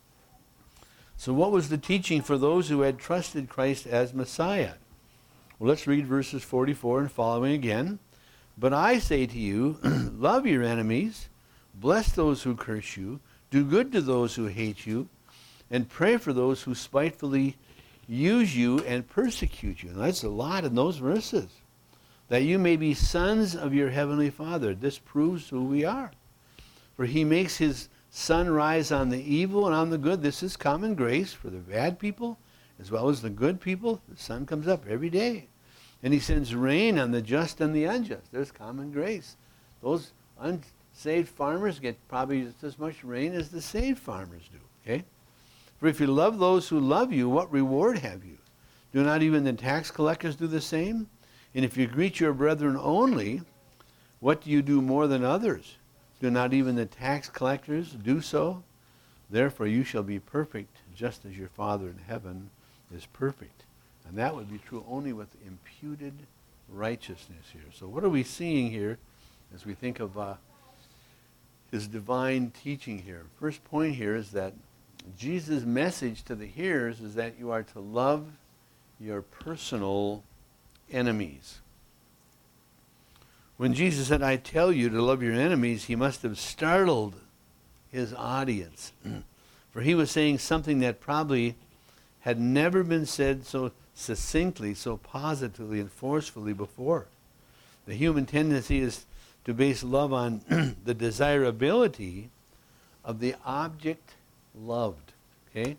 So what was the teaching for those who had trusted Christ as Messiah? Well, let's read verses forty-four and following again. But I say to you, love your enemies, bless those who curse you, do good to those who hate you, and pray for those who spitefully use you and persecute you. And that's a lot in those verses. That you may be sons of your heavenly Father. This proves who we are. For he makes his sun rise on the evil and on the good. This is common grace for the bad people as well as the good people. The sun comes up every day. And he sends rain on the just and the unjust. There's common grace. Those unsaved farmers get probably just as much rain as the saved farmers do. Okay? For if you love those who love you, what reward have you? Do not even the tax collectors do the same? And if you greet your brethren only, what do you do more than others? Do not even the tax collectors do so? Therefore you shall be perfect, just as your Father in heaven is perfect. And that would be true only with imputed righteousness here. So what are we seeing here as we think of uh, his divine teaching here? First point here is that Jesus' message to the hearers is that you are to love your personal enemies. When Jesus said, I tell you to love your enemies, he must have startled his audience. For he was saying something that probably had never been said so succinctly, so positively and forcefully before. The human tendency is to base love on the desirability of the object loved. Okay?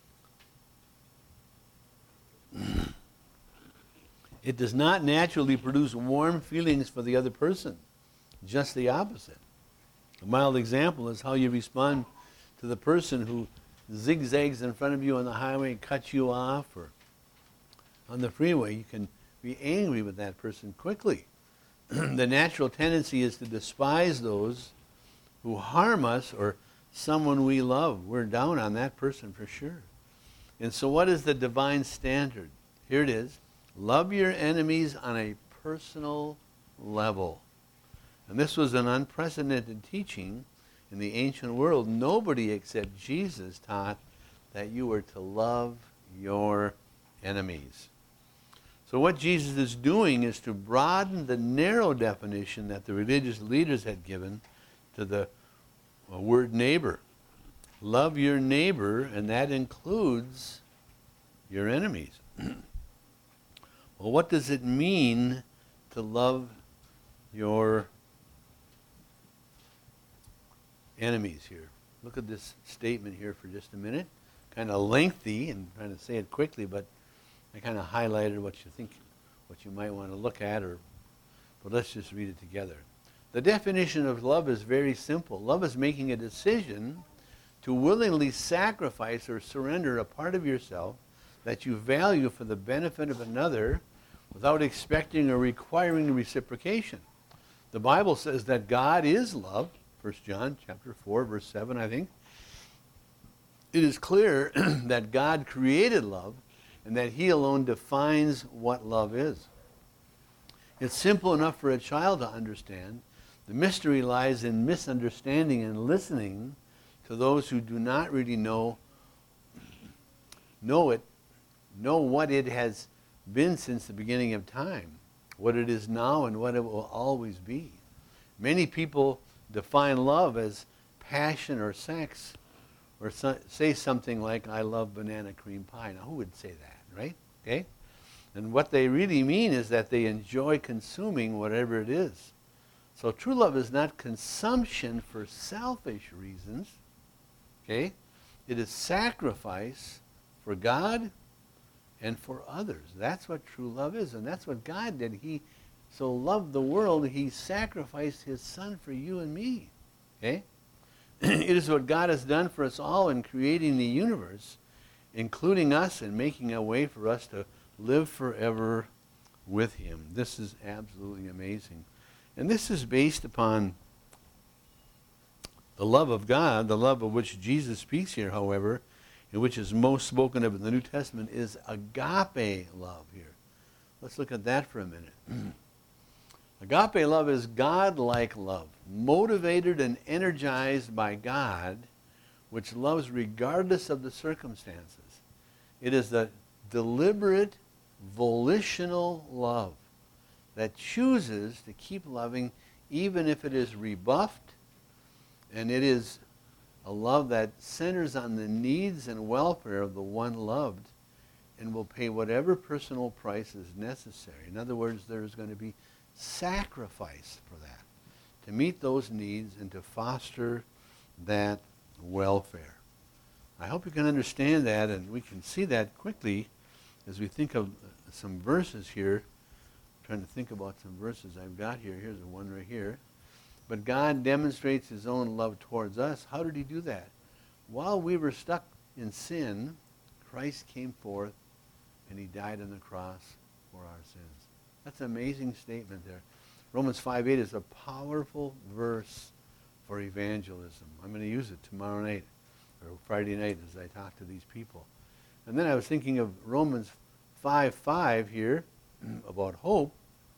It does not naturally produce warm feelings for the other person. Just the opposite. A mild example is how you respond to the person who zigzags in front of you on the highway and cuts you off, or on the freeway. You can be angry with that person quickly. The natural tendency is to despise those who harm us or someone we love. We're down on that person for sure. And so what is the divine standard? Here it is. Love your enemies on a personal level. And this was an unprecedented teaching in the ancient world. Nobody except Jesus taught that you were to love your enemies. So what Jesus is doing is to broaden the narrow definition that the religious leaders had given to the word neighbor. Love your neighbor, and that includes your enemies. Well, what does it mean to love your enemies here? Look at this statement here for just a minute. Kind of lengthy, and trying to say it quickly, but I kind of highlighted what you think, what you might want to look at, or, but let's just read it together. The definition of love is very simple. Love is making a decision to willingly sacrifice or surrender a part of yourself that you value for the benefit of another without expecting or requiring reciprocation. The Bible says that God is love, First John chapter four, verse seven, I think. It is clear that God created love and that he alone defines what love is. It's simple enough for a child to understand. The mystery lies in misunderstanding and listening to those who do not really know, know it know what it has been since the beginning of time, what it is now and what it will always be. Many people define love as passion or sex, or so, say something like, I love banana cream pie. Now, who would say that, right? Okay? And what they really mean is that they enjoy consuming whatever it is. So true love is not consumption for selfish reasons. Okay? It is sacrifice for God and for others. That's what true love is, and that's what God did. He so loved the world, he sacrificed his son for you and me. Okay? It is what God has done for us all in creating the universe, including us, and making a way for us to live forever with him. This is absolutely amazing. And this is based upon the love of God, the love of which Jesus speaks here, however, and which is most spoken of in the New Testament, is agape love here. Let's look at that for a minute. Agape love is God-like love, motivated and energized by God, which loves regardless of the circumstances. It is the deliberate, volitional love that chooses to keep loving even if it is rebuffed, and it is a love that centers on the needs and welfare of the one loved and will pay whatever personal price is necessary. In other words, there is going to be sacrifice for that, to meet those needs and to foster that welfare. I hope you can understand that, and we can see that quickly as we think of some verses here. I'm trying to think about some verses I've got here. Here's the one right here. But God demonstrates his own love towards us. How did he do that? While we were stuck in sin, Christ came forth and he died on the cross for our sins. That's an amazing statement there. Romans five eight is a powerful verse for evangelism. I'm going to use it tomorrow night or Friday night as I talk to these people. And then I was thinking of Romans five five here about hope.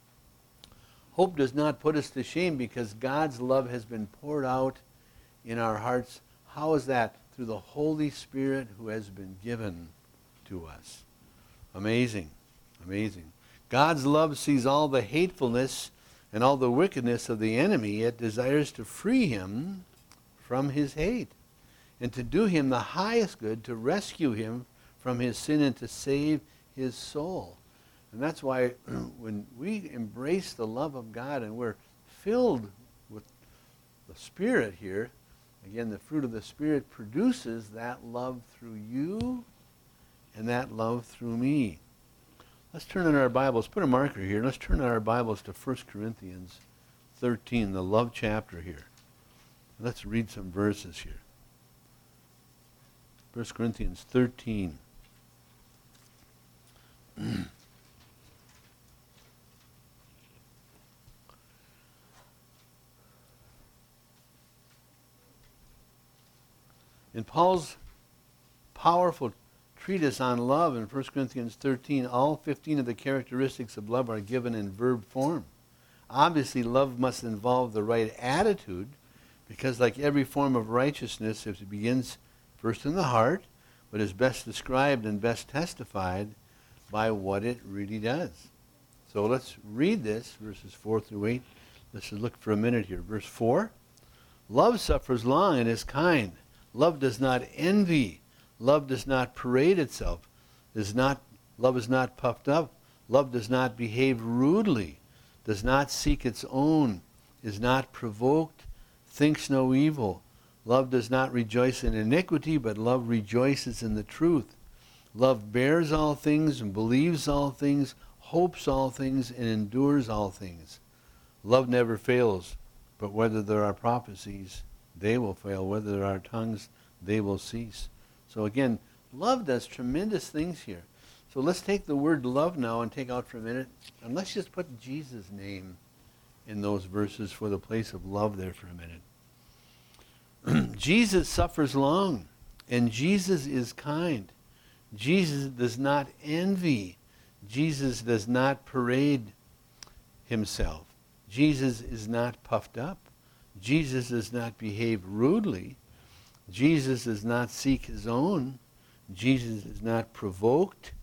Hope does not put us to shame because God's love has been poured out in our hearts. How is that? Through the Holy Spirit who has been given to us. Amazing. Amazing. God's love sees all the hatefulness and all the wickedness of the enemy, yet desires to free him from his hate and to do him the highest good, to rescue him from his sin and to save his soul. And that's why when we embrace the love of God and we're filled with the Spirit here, again, the fruit of the Spirit produces that love through you and that love through me. Let's turn in our Bibles, put a marker here, let's turn in our Bibles to First Corinthians thirteen, the love chapter here. Let's read some verses here. First Corinthians thirteen. In Paul's powerful treatise on love in First Corinthians thirteen, all fifteen of the characteristics of love are given in verb form. Obviously, love must involve the right attitude, because like every form of righteousness, it begins first in the heart, but is best described and best testified by what it really does. So let's read this, verses four through eight. Let's just look for a minute here. Verse four, love suffers long and is kind. Love does not envy. Love does not parade itself. Is not, love is not puffed up. Love does not behave rudely. Does not seek its own. Is not provoked. Thinks no evil. Love does not rejoice in iniquity, but love rejoices in the truth. Love bears all things and believes all things, hopes all things, and endures all things. Love never fails, but whether there are prophecies, they will fail. Whether there are tongues, they will cease. So again, love does tremendous things here. So let's take the word love now and take out for a minute, and let's just put Jesus' name in those verses for the place of love there for a minute. Jesus suffers long, and Jesus is kind. Jesus does not envy. Jesus does not parade himself. Jesus is not puffed up. Jesus does not behave rudely. Jesus does not seek his own. Jesus is not provoked.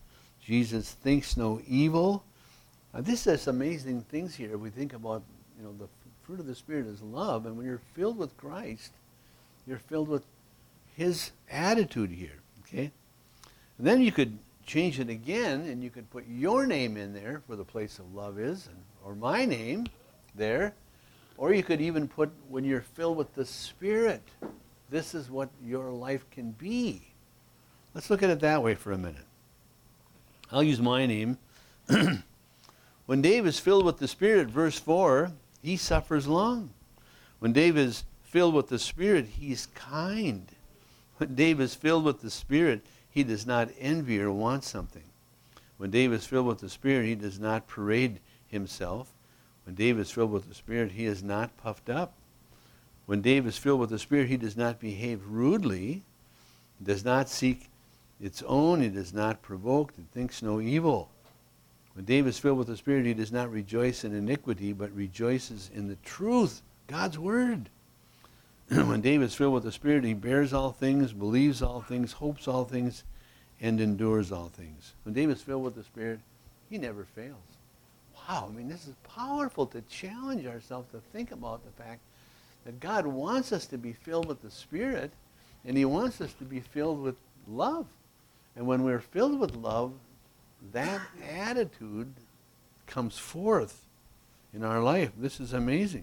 Jesus thinks no evil. Uh, this is amazing things here. We think about, you know, the f- fruit of the Spirit is love, and when you're filled with Christ, you're filled with his attitude here, okay? And then you could change it again, and you could put your name in there where the place of love is, and, or my name there. Or you could even put, when you're filled with the Spirit, this is what your life can be. Let's look at it that way for a minute. I'll use my name. When Dave is filled with the Spirit, verse four, he suffers long. When Dave is filled with the Spirit, he's kind. When Dave is filled with the Spirit, he does not envy or want something. When Dave is filled with the Spirit, he does not parade himself. When Dave is filled with the Spirit, he is not puffed up. When Dave is filled with the Spirit, he does not behave rudely. He does not seek its own. He does not provoke. He thinks no evil. When Dave is filled with the Spirit, he does not rejoice in iniquity, but rejoices in the truth, God's Word. When Dave is filled with the Spirit, he bears all things, believes all things, hopes all things, and endures all things. When Dave is filled with the Spirit, he never fails. Wow, I mean, this is powerful to challenge ourselves to think about the fact that God wants us to be filled with the Spirit, and he wants us to be filled with love. And when we're filled with love, that attitude comes forth in our life. This is amazing.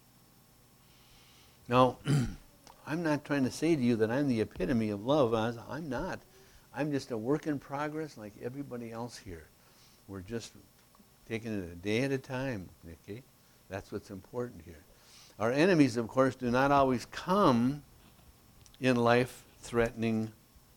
Now, I'm not trying to say to you that I'm the epitome of love. I'm not. I'm just a work in progress like everybody else here. We're just taking it a day at a time, okay? That's what's important here. Our enemies, of course, do not always come in life-threatening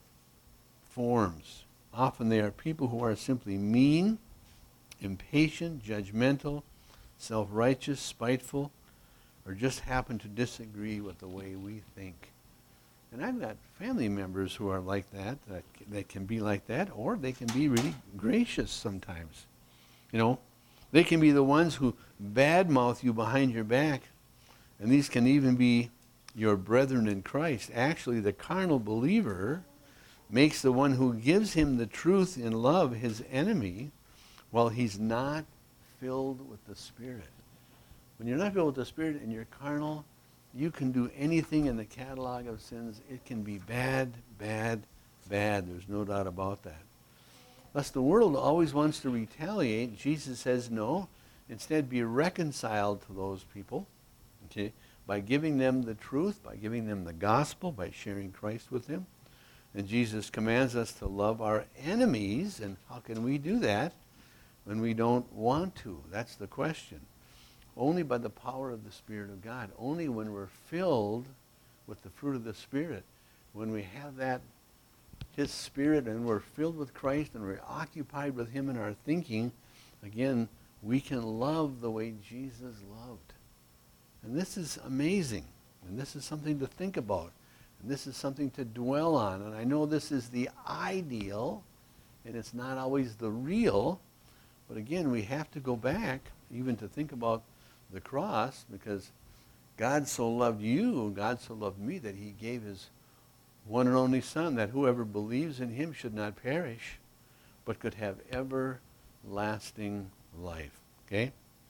forms. Often they are people who are simply mean, impatient, judgmental, self-righteous, spiteful, or just happen to disagree with the way we think. And I've got family members who are like that, that, that can be like that, or they can be really gracious sometimes. You know, they can be the ones who badmouth you behind your back, and these can even be your brethren in Christ. Actually, the carnal believer makes the one who gives him the truth in love his enemy, while he's not filled with the Spirit. When you're not filled with the Spirit and you're carnal, you can do anything in the catalog of sins. It can be bad, bad, bad. There's no doubt about that. Thus, the world always wants to retaliate. Jesus says no. Instead, be reconciled to those people, okay, by giving them the truth, by giving them the gospel, by sharing Christ with them. And Jesus commands us to love our enemies. And how can we do that when we don't want to? That's the question. Only by the power of the Spirit of God. Only when we're filled with the fruit of the Spirit. When we have that, his Spirit, and we're filled with Christ and we're occupied with him in our thinking, again, we can love the way Jesus loved. And this is amazing. And this is something to think about. And this is something to dwell on. And I know this is the ideal, and it's not always the real. But again, we have to go back even to think about the cross, because God so loved you, God so loved me, that he gave his one and only Son, that whoever believes in him should not perish, but could have everlasting life. Okay?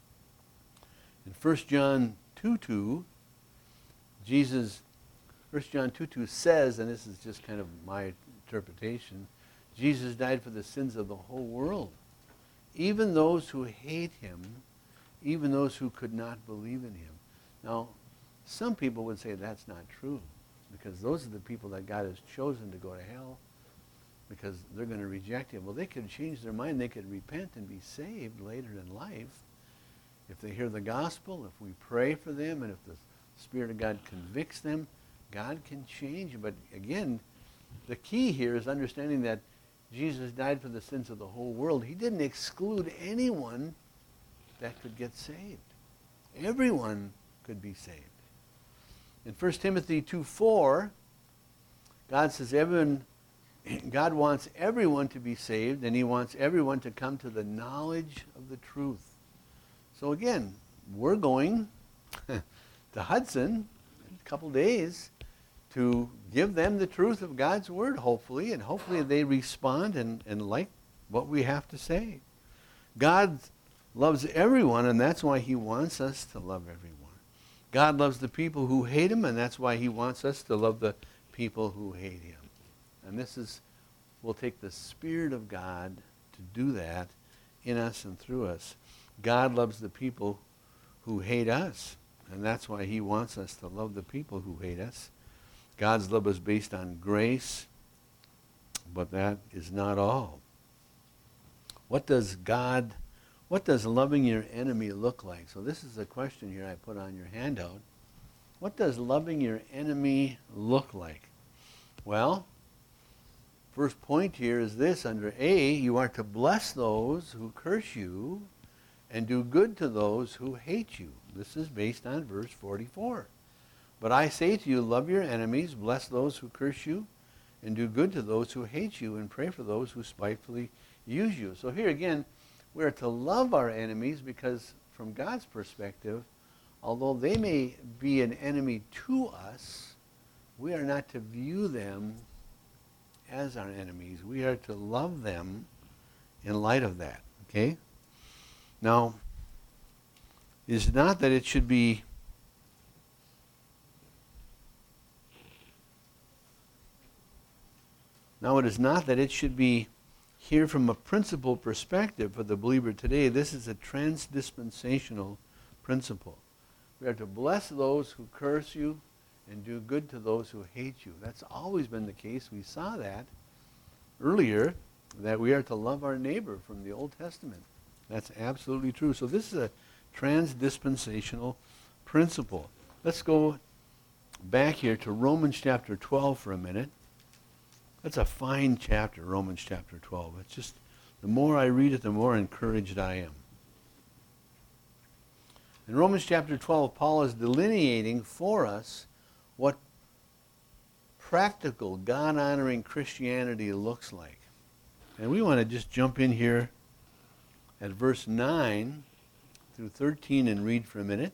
In First John two two, Jesus, First John two two says, and this is just kind of my interpretation, Jesus died for the sins of the whole world. Even those who hate him, even those who could not believe in him. Now, some people would say that's not true, because those are the people that God has chosen to go to hell, because they're going to reject him. Well, they could change their mind. They could repent and be saved later in life if they hear the gospel, if we pray for them, and if the Spirit of God convicts them. God can change. But again, the key here is understanding that Jesus died for the sins of the whole world. He didn't exclude anyone that could get saved. Everyone could be saved. In First Timothy two four, God says everyone, God wants everyone to be saved, and he wants everyone to come to the knowledge of the truth. So again, we're going to Hudson in a couple days to give them the truth of God's Word, hopefully, and hopefully they respond and, and like what we have to say. God loves everyone, and that's why he wants us to love everyone. God loves the people who hate him, and that's why he wants us to love the people who hate him. And this is, will take the Spirit of God to do that in us and through us. God loves the people who hate us, and that's why he wants us to love the people who hate us. God's love is based on grace, but that is not all. What does God, what does loving your enemy look like? So this is a question here I put on your handout. What does loving your enemy look like? Well, first point here is this. Under A, you are to bless those who curse you and do good to those who hate you. This is based on verse forty-four. But I say to you, love your enemies, bless those who curse you, and do good to those who hate you, and pray for those who spitefully use you. So here again, we are to love our enemies because from God's perspective, although they may be an enemy to us, we are not to view them as our enemies. We are to love them in light of that. Okay? Now, it's not that it should be Now, it is not that it should be here from a principle perspective for the believer today. This is a transdispensational principle. We are to bless those who curse you and do good to those who hate you. That's always been the case. We saw that earlier, that we are to love our neighbor from the Old Testament. That's absolutely true. So this is a transdispensational principle. Let's go back here to Romans chapter twelve for a minute. That's a fine chapter, Romans chapter twelve. It's just, the more I read it, the more encouraged I am. In Romans chapter twelve, Paul is delineating for us what practical, God-honoring Christianity looks like. And we want to just jump in here at verse nine through thirteen and read for a minute.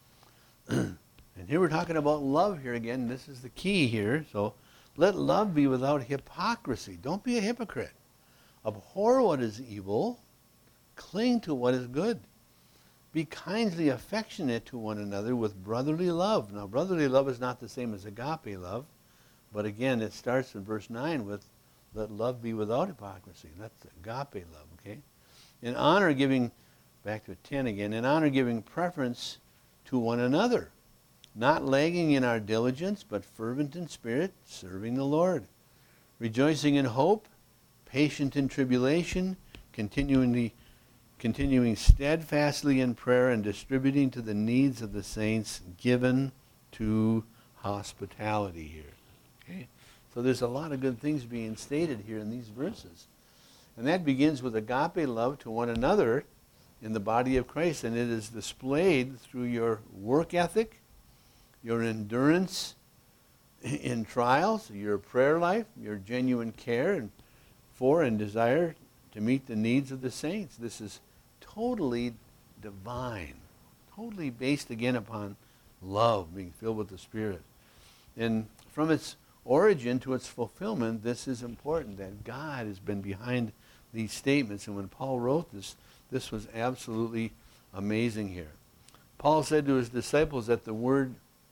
And here we're talking about love here again. This is the key here. So, let love be without hypocrisy. Don't be a hypocrite. Abhor what is evil. Cling to what is good. Be kindly affectionate to one another with brotherly love. Now, brotherly love is not the same as agape love. But again, it starts in verse nine with, let love be without hypocrisy. That's agape love, okay? In honor giving, back to ten again, in honor giving preference to one another. Not lagging in our diligence, but fervent in spirit, serving the Lord. Rejoicing in hope, patient in tribulation, continually, continuing steadfastly in prayer, and distributing to the needs of the saints, given to hospitality here. Okay? So there's a lot of good things being stated here in these verses. And that begins with agape love to one another in the body of Christ, and it is displayed through your work ethic, your endurance in trials, your prayer life, your genuine care and for and desire to meet the needs of the saints. This is totally divine, totally based again upon love, being filled with the Spirit. And from its origin to its fulfillment, this is important, that God has been behind these statements. And when Paul wrote this, this was absolutely amazing here. Paul said to his disciples that the word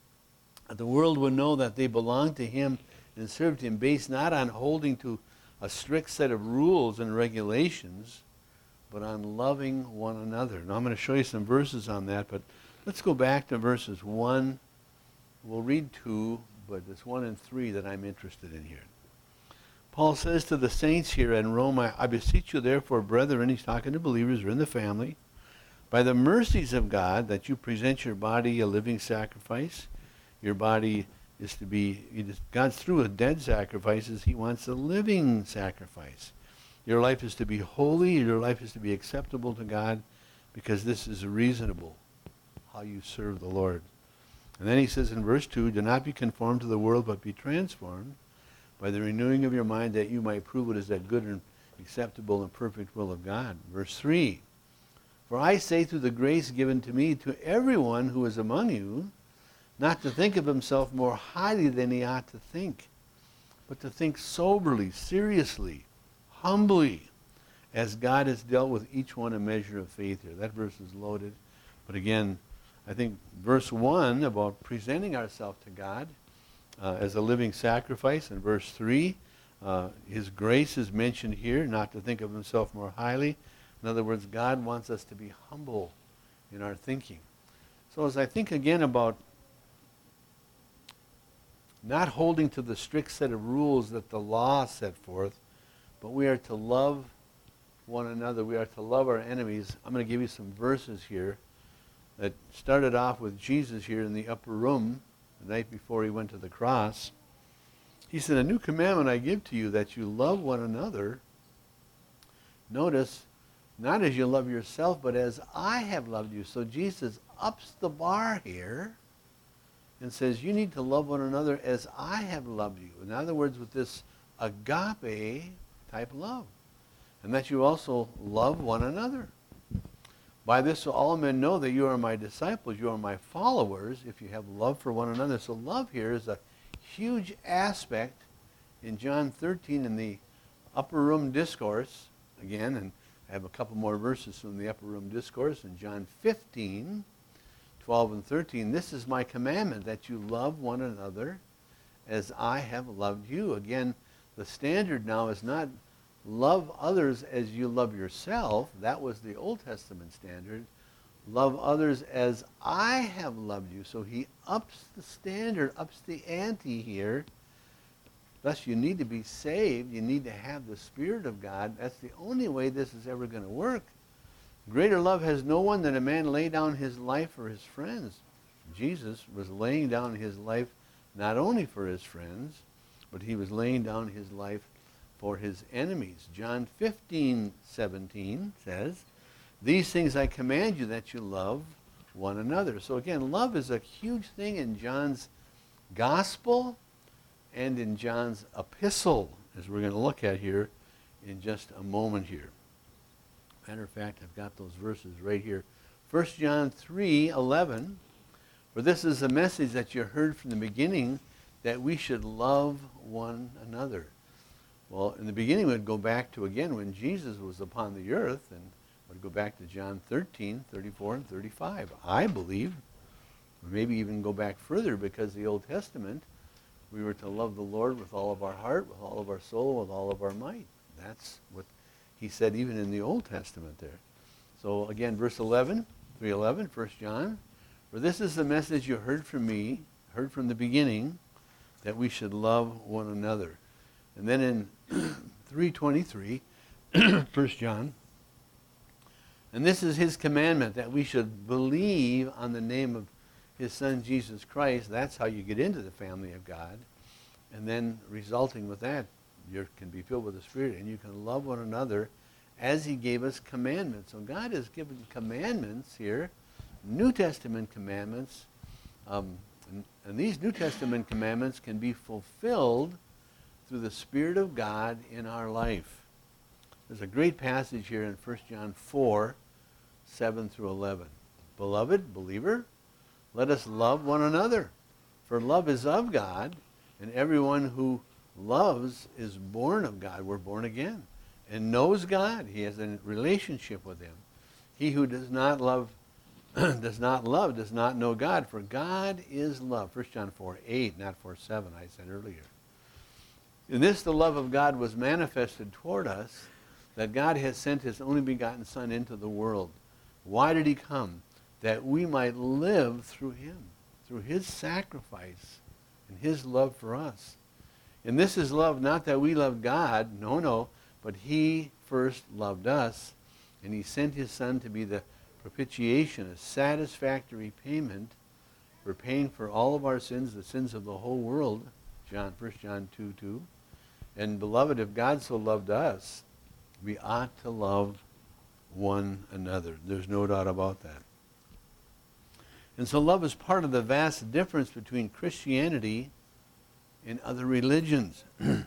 the world would know that they belonged to him and served him, based not on holding to a strict set of rules and regulations, but on loving one another. Now I'm going to show you some verses on that, but let's go back to verses one. We'll read two, but it's one and three that I'm interested in here. Paul says to the saints here in Rome, I, I beseech you therefore, brethren, he's talking to believers who are in the family, by the mercies of God, that you present your body a living sacrifice. Your body is to be, God's through with dead sacrifices. He wants a living sacrifice. Your life is to be holy. Your life is to be acceptable to God, because this is reasonable, how you serve the Lord. And then he says in verse two, do not be conformed to the world, but be transformed by the renewing of your mind, that you might prove what is that good and acceptable and perfect will of God. Verse three, for I say through the grace given to me, to everyone who is among you, not to think of himself more highly than he ought to think, but to think soberly, seriously, humbly, as God has dealt with each one a measure of faith here. That verse is loaded. But again, I think verse one about presenting ourselves to God uh, as a living sacrifice, and verse three, uh, his grace is mentioned here, not to think of himself more highly. In other words, God wants us to be humble in our thinking. So as I think again about not holding to the strict set of rules that the law set forth, but we are to love one another. We are to love our enemies. I'm going to give you some verses here that started off with Jesus here in the upper room the night before he went to the cross. He said, "A new commandment I give to you, that you love one another." Notice, not as you love yourself, but as I have loved you. So Jesus ups the bar here and says, you need to love one another as I have loved you. In other words, with this agape type love. And that you also love one another. By this will all men know that you are my disciples, you are my followers, if you have love for one another. So love here is a huge aspect in John thirteen in the upper room discourse. Again, and I have a couple more verses from the upper room discourse in John fifteen, twelve and thirteen. This is my commandment, that you love one another as I have loved you. Again, the standard now is not love others as you love yourself. That was the Old Testament standard. Love others as I have loved you. So he ups the standard, ups the ante here. Thus, you need to be saved. You need to have the Spirit of God. That's the only way this is ever going to work. Greater love has no one than a man lay down his life for his friends. Jesus was laying down his life not only for his friends, but he was laying down his life for his enemies. John fifteen seventeen says, these things I command you, that you love one another. So again, love is a huge thing in John's gospel and in John's epistle, as we're going to look at here in just a moment here. Matter of fact, I've got those verses right here. First John three eleven, for this is a message that you heard from the beginning, that we should love one another. Well, in the beginning, we'd go back to, again, when Jesus was upon the earth, and we'd go back to John thirteen, thirty-four, and thirty-five. I believe, or maybe even go back further, because the Old Testament, we were to love the Lord with all of our heart, with all of our soul, with all of our might. That's what he said even in the Old Testament there. So again, verse eleven, three eleven, First John, for this is the message you heard from me, heard from the beginning, that we should love one another. And then in three twenty-three, First John, and this is his commandment, that we should believe on the name of his Son Jesus Christ. That's how you get into the family of God. And then resulting with that, you can be filled with the Spirit, and you can love one another as he gave us commandments. So God has given commandments here, New Testament commandments, um, and, and these New Testament commandments can be fulfilled through the Spirit of God in our life. There's a great passage here in First John four, seven through eleven. Beloved, believer, let us love one another, for love is of God, and everyone who loves is born of God. We're born again, and knows God. He has a relationship with him. He who does not love does not love does not know God, for God is love. First John four, eight, not four, seven, I said earlier. In this the love of God was manifested toward us, that God has sent his only begotten Son into the world. Why did he come? That we might live through him, through his sacrifice and his love for us. And this is love, not that we love God, no, no, but he first loved us, and he sent his Son to be the propitiation, a satisfactory payment for paying for all of our sins, the sins of the whole world, John, First John two, two. And beloved, if God so loved us, we ought to love one another. There's no doubt about that. And so love is part of the vast difference between Christianity and other religions.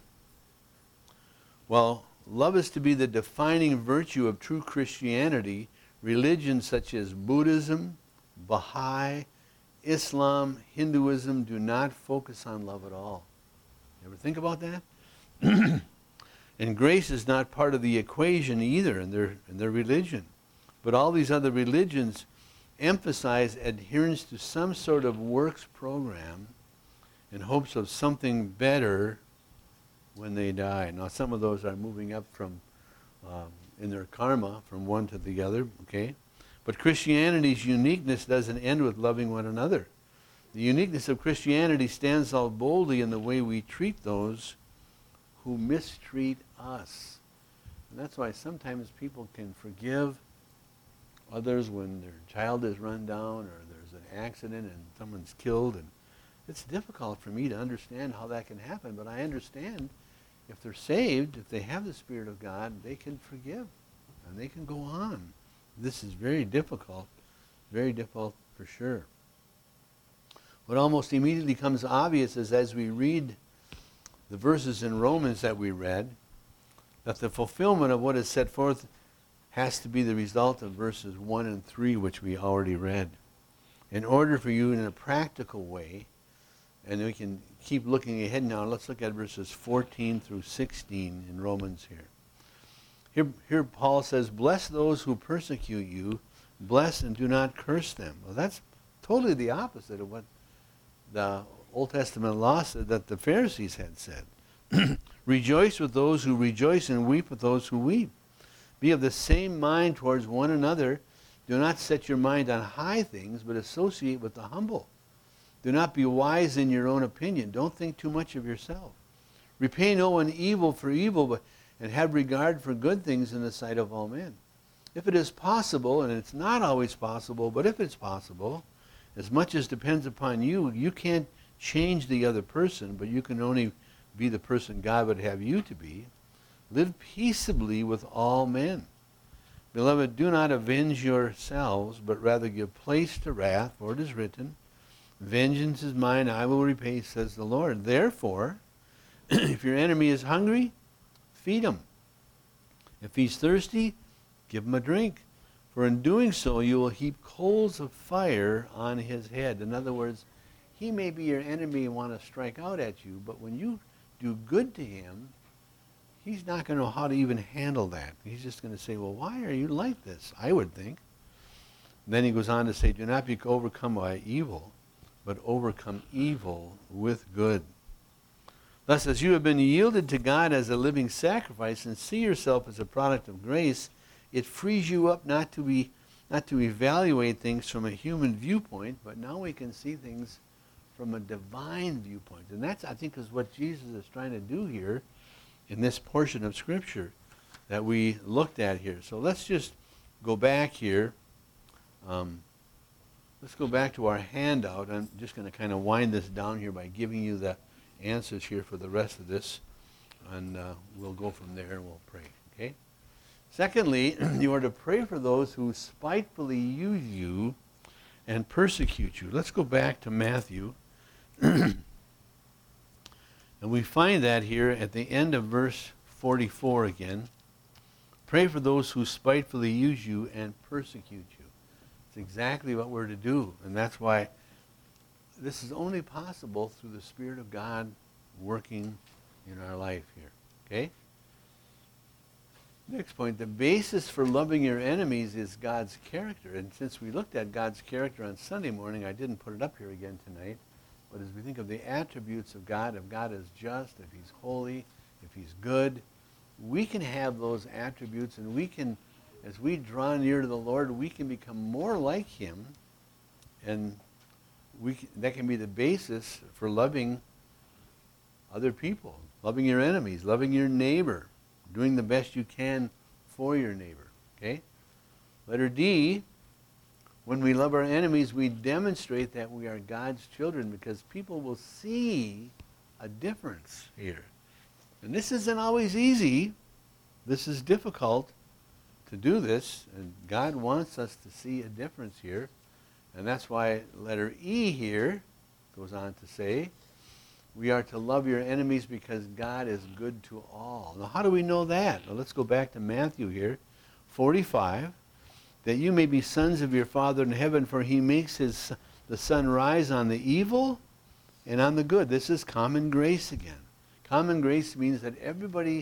Well, love is to be the defining virtue of true Christianity. Religions such as Buddhism, Baha'i, Islam, Hinduism do not focus on love at all. You ever think about that? And grace is not part of the equation either in their, in their religion. But all these other religions emphasize adherence to some sort of works program in hopes of something better when they die. Now, some of those are moving up from, um, in their karma, from one to the other, okay? But Christianity's uniqueness doesn't end with loving one another. The uniqueness of Christianity stands out boldly in the way we treat those who mistreat us. And that's why sometimes people can forgive others when their child is run down or there's an accident and someone's killed. And it's difficult for me to understand how that can happen, but I understand if they're saved, if they have the Spirit of God, they can forgive and they can go on. This is very difficult, very difficult for sure. What almost immediately becomes obvious is as we read the verses in Romans that we read, that the fulfillment of what is set forth has to be the result of verses one and three, which we already read. In order for you in a practical way, and we can keep looking ahead now, let's look at verses fourteen through sixteen in Romans here. Here, here Paul says, bless those who persecute you, bless and do not curse them. Well, that's totally the opposite of what the Old Testament law said that the Pharisees had said. Rejoice with those who rejoice and weep with those who weep. Be of the same mind towards one another. Do not set your mind on high things, but associate with the humble. Do not be wise in your own opinion. Don't think too much of yourself. Repay no one evil for evil, but and have regard for good things in the sight of all men. If it is possible, and it's not always possible, but if it's possible, as much as depends upon you, you can't change the other person, but you can only be the person God would have you to be. Live peaceably with all men. Beloved, do not avenge yourselves, but rather give place to wrath, for it is written, vengeance is mine, I will repay, says the Lord. Therefore, if your enemy is hungry, feed him. If he's thirsty, give him a drink. For in doing so, you will heap coals of fire on his head. In other words, he may be your enemy and want to strike out at you, but when you do good to him, he's not going to know how to even handle that. He's just going to say, well, why are you like this? I would think. And then he goes on to say, do not be overcome by evil, but overcome evil with good. Thus, as you have been yielded to God as a living sacrifice and see yourself as a product of grace, it frees you up not to be, not to evaluate things from a human viewpoint, but now we can see things from a divine viewpoint. And that's, I think, is what Jesus is trying to do here in this portion of Scripture that we looked at here. So let's just go back here. Um, let's go back to our handout. I'm just going to kind of wind this down here by giving you the answers here for the rest of this. And uh, we'll go from there and we'll pray. Okay? Secondly, you are to pray for those who spitefully use you and persecute you. Let's go back to Matthew. And we find that here at the end of verse forty-four again. Pray for those who spitefully use you and persecute you. It's exactly what we're to do. And that's why this is only possible through the Spirit of God working in our life here. Okay? Next point, the basis for loving your enemies is God's character. And since we looked at God's character on Sunday morning, I didn't put it up here again tonight. But as we think of the attributes of God, if God is just, if he's holy, if he's good, we can have those attributes, and we can, as we draw near to the Lord, we can become more like him, and we can, that can be the basis for loving other people, loving your enemies, loving your neighbor, doing the best you can for your neighbor. Okay? Letter D, when we love our enemies, we demonstrate that we are God's children, because people will see a difference here. And this isn't always easy. This is difficult to do this, and God wants us to see a difference here. And that's why letter E here goes on to say, we are to love your enemies because God is good to all. Now, how do we know that? Well, let's go back to Matthew here, forty-five. That you may be sons of your Father in heaven, for he makes his the sun rise on the evil and on the good. This is common grace again. Common grace means that everybody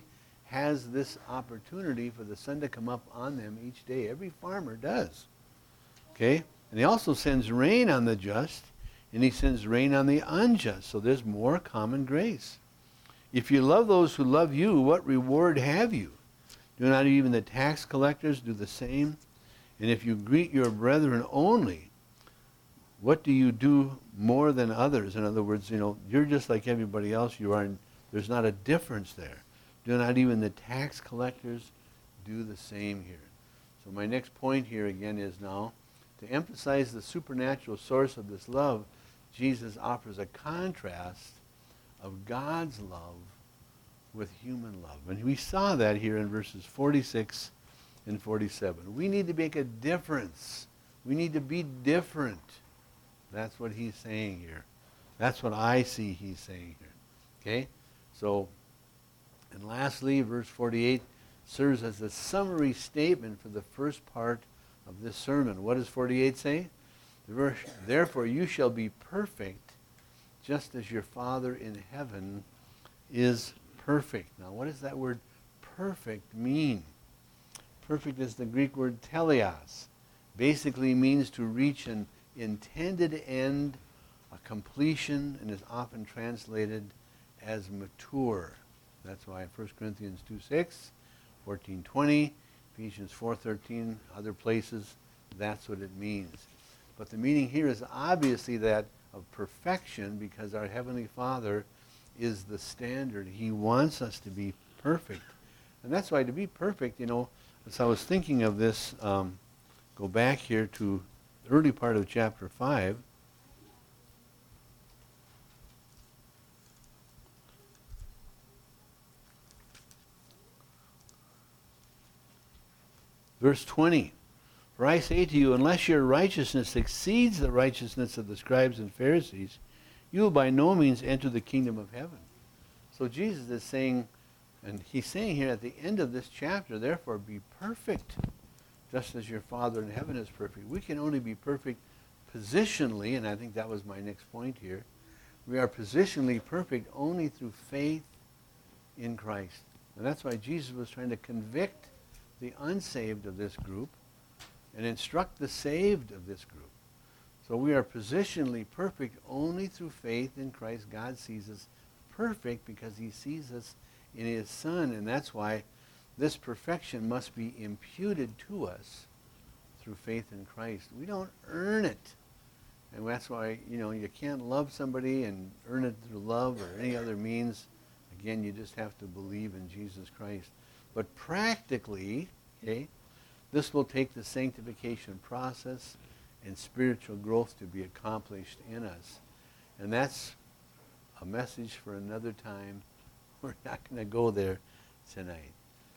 has this opportunity for the sun to come up on them each day. Every farmer does. Okay? And he also sends rain on the just, and he sends rain on the unjust. So there's more common grace. If you love those who love you, what reward have you? Do not even the tax collectors do the same? And if you greet your brethren only, what do you do more than others? In other words, you know, you're just like everybody else. You are. There's not a difference there. Do not even the tax collectors do the same here? So my next point here again is now, to emphasize the supernatural source of this love, Jesus offers a contrast of God's love with human love. And we saw that here in verses forty-six and forty-seven. We need to make a difference. We need to be different. That's what he's saying here. That's what I see he's saying here. Okay? So, and lastly, verse forty-eight serves as a summary statement for the first part of this sermon. What does forty-eight say? The verse, therefore you shall be perfect, just as your Father in heaven is perfect. Now, what does that word perfect mean? Perfect is the Greek word teleos. Basically means to reach an intended end, a completion, and is often translated as mature. That's why First Corinthians two six, fourteen twenty, Ephesians four thirteen, other places, that's what it means. But the meaning here is obviously that of perfection, because our Heavenly Father is the standard. He wants us to be perfect. And that's why to be perfect, you know, as I was thinking of this, um, go back here to the early part of chapter five. Verse twenty, for I say to you, unless your righteousness exceeds the righteousness of the scribes and Pharisees, you will by no means enter the kingdom of heaven. So Jesus is saying, and he's saying here at the end of this chapter, therefore be perfect, just as your Father in heaven is perfect. We can only be perfect positionally, and I think that was my next point here. We are positionally perfect only through faith in Christ. And that's why Jesus was trying to convict the unsaved of this group and instruct the saved of this group. So we are positionally perfect only through faith in Christ. God sees us perfect because he sees us in his Son, and that's why this perfection must be imputed to us through faith in Christ. We don't earn it. And that's why, you know, you can't love somebody and earn it through love or any other means. Again, you just have to believe in Jesus Christ. But practically, okay, this will take the sanctification process and spiritual growth to be accomplished in us. And that's a message for another time. We're not going to go there tonight.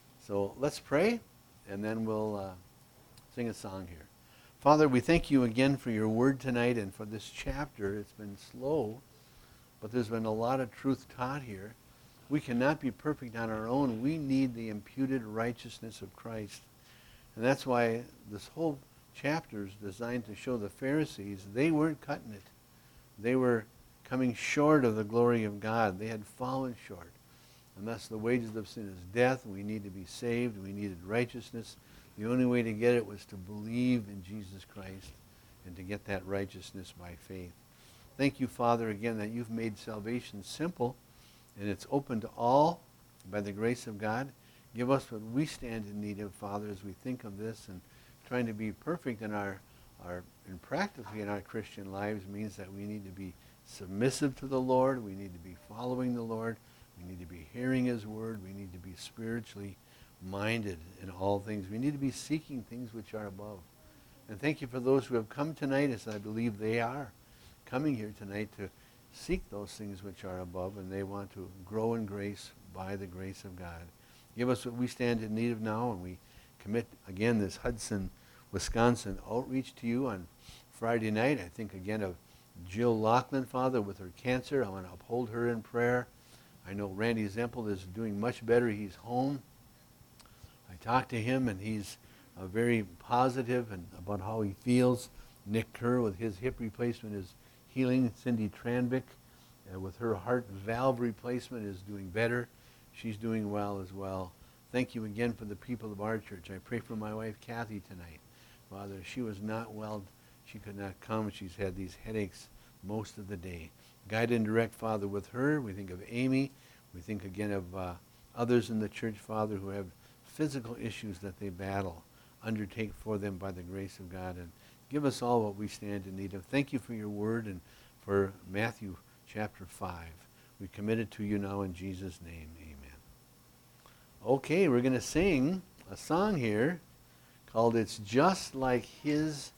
So let's pray, and then we'll uh, sing a song here. Father, we thank you again for your word tonight and for this chapter. It's been slow, but there's been a lot of truth taught here. We cannot be perfect on our own. We need the imputed righteousness of Christ. And that's why this whole chapter is designed to show the Pharisees they weren't cutting it. They were coming short of the glory of God. They had fallen short. And thus the wages of sin is death. We need to be saved. We needed righteousness. The only way to get it was to believe in Jesus Christ and to get that righteousness by faith. Thank you, Father, again, that you've made salvation simple and it's open to all by the grace of God. Give us what we stand in need of, Father, as we think of this, and trying to be perfect in our, our and practically in our Christian lives means that we need to be submissive to the Lord. We need to be following the Lord. We need to be hearing his word. We need to be spiritually minded in all things. We need to be seeking things which are above. And thank you for those who have come tonight, as I believe they are coming here tonight to seek those things which are above, and they want to grow in grace by the grace of God. Give us what we stand in need of now, and we commit again this Hudson, Wisconsin outreach to you on Friday night. I think again of Jill Laughlin, Father, with her cancer. I want to uphold her in prayer. I know Randy Zempel is doing much better. He's home. I talked to him, and he's uh, very positive and about how he feels. Nick Kerr with his hip replacement is healing. Cindy Tranvik uh, with her heart valve replacement is doing better. She's doing well as well. Thank you again for the people of our church. I pray for my wife Kathy tonight. Father, she was not well. She could not come. She's had these headaches most of the day. Guide and direct, Father, with her. We think of Amy. We think again of uh, others in the church, Father, who have physical issues that they battle. Undertake for them by the grace of God, and give us all what we stand in need of. Thank you for your word and for Matthew chapter five. We commit it to you now in Jesus' name. Amen. Okay, we're going to sing a song here called It's Just Like His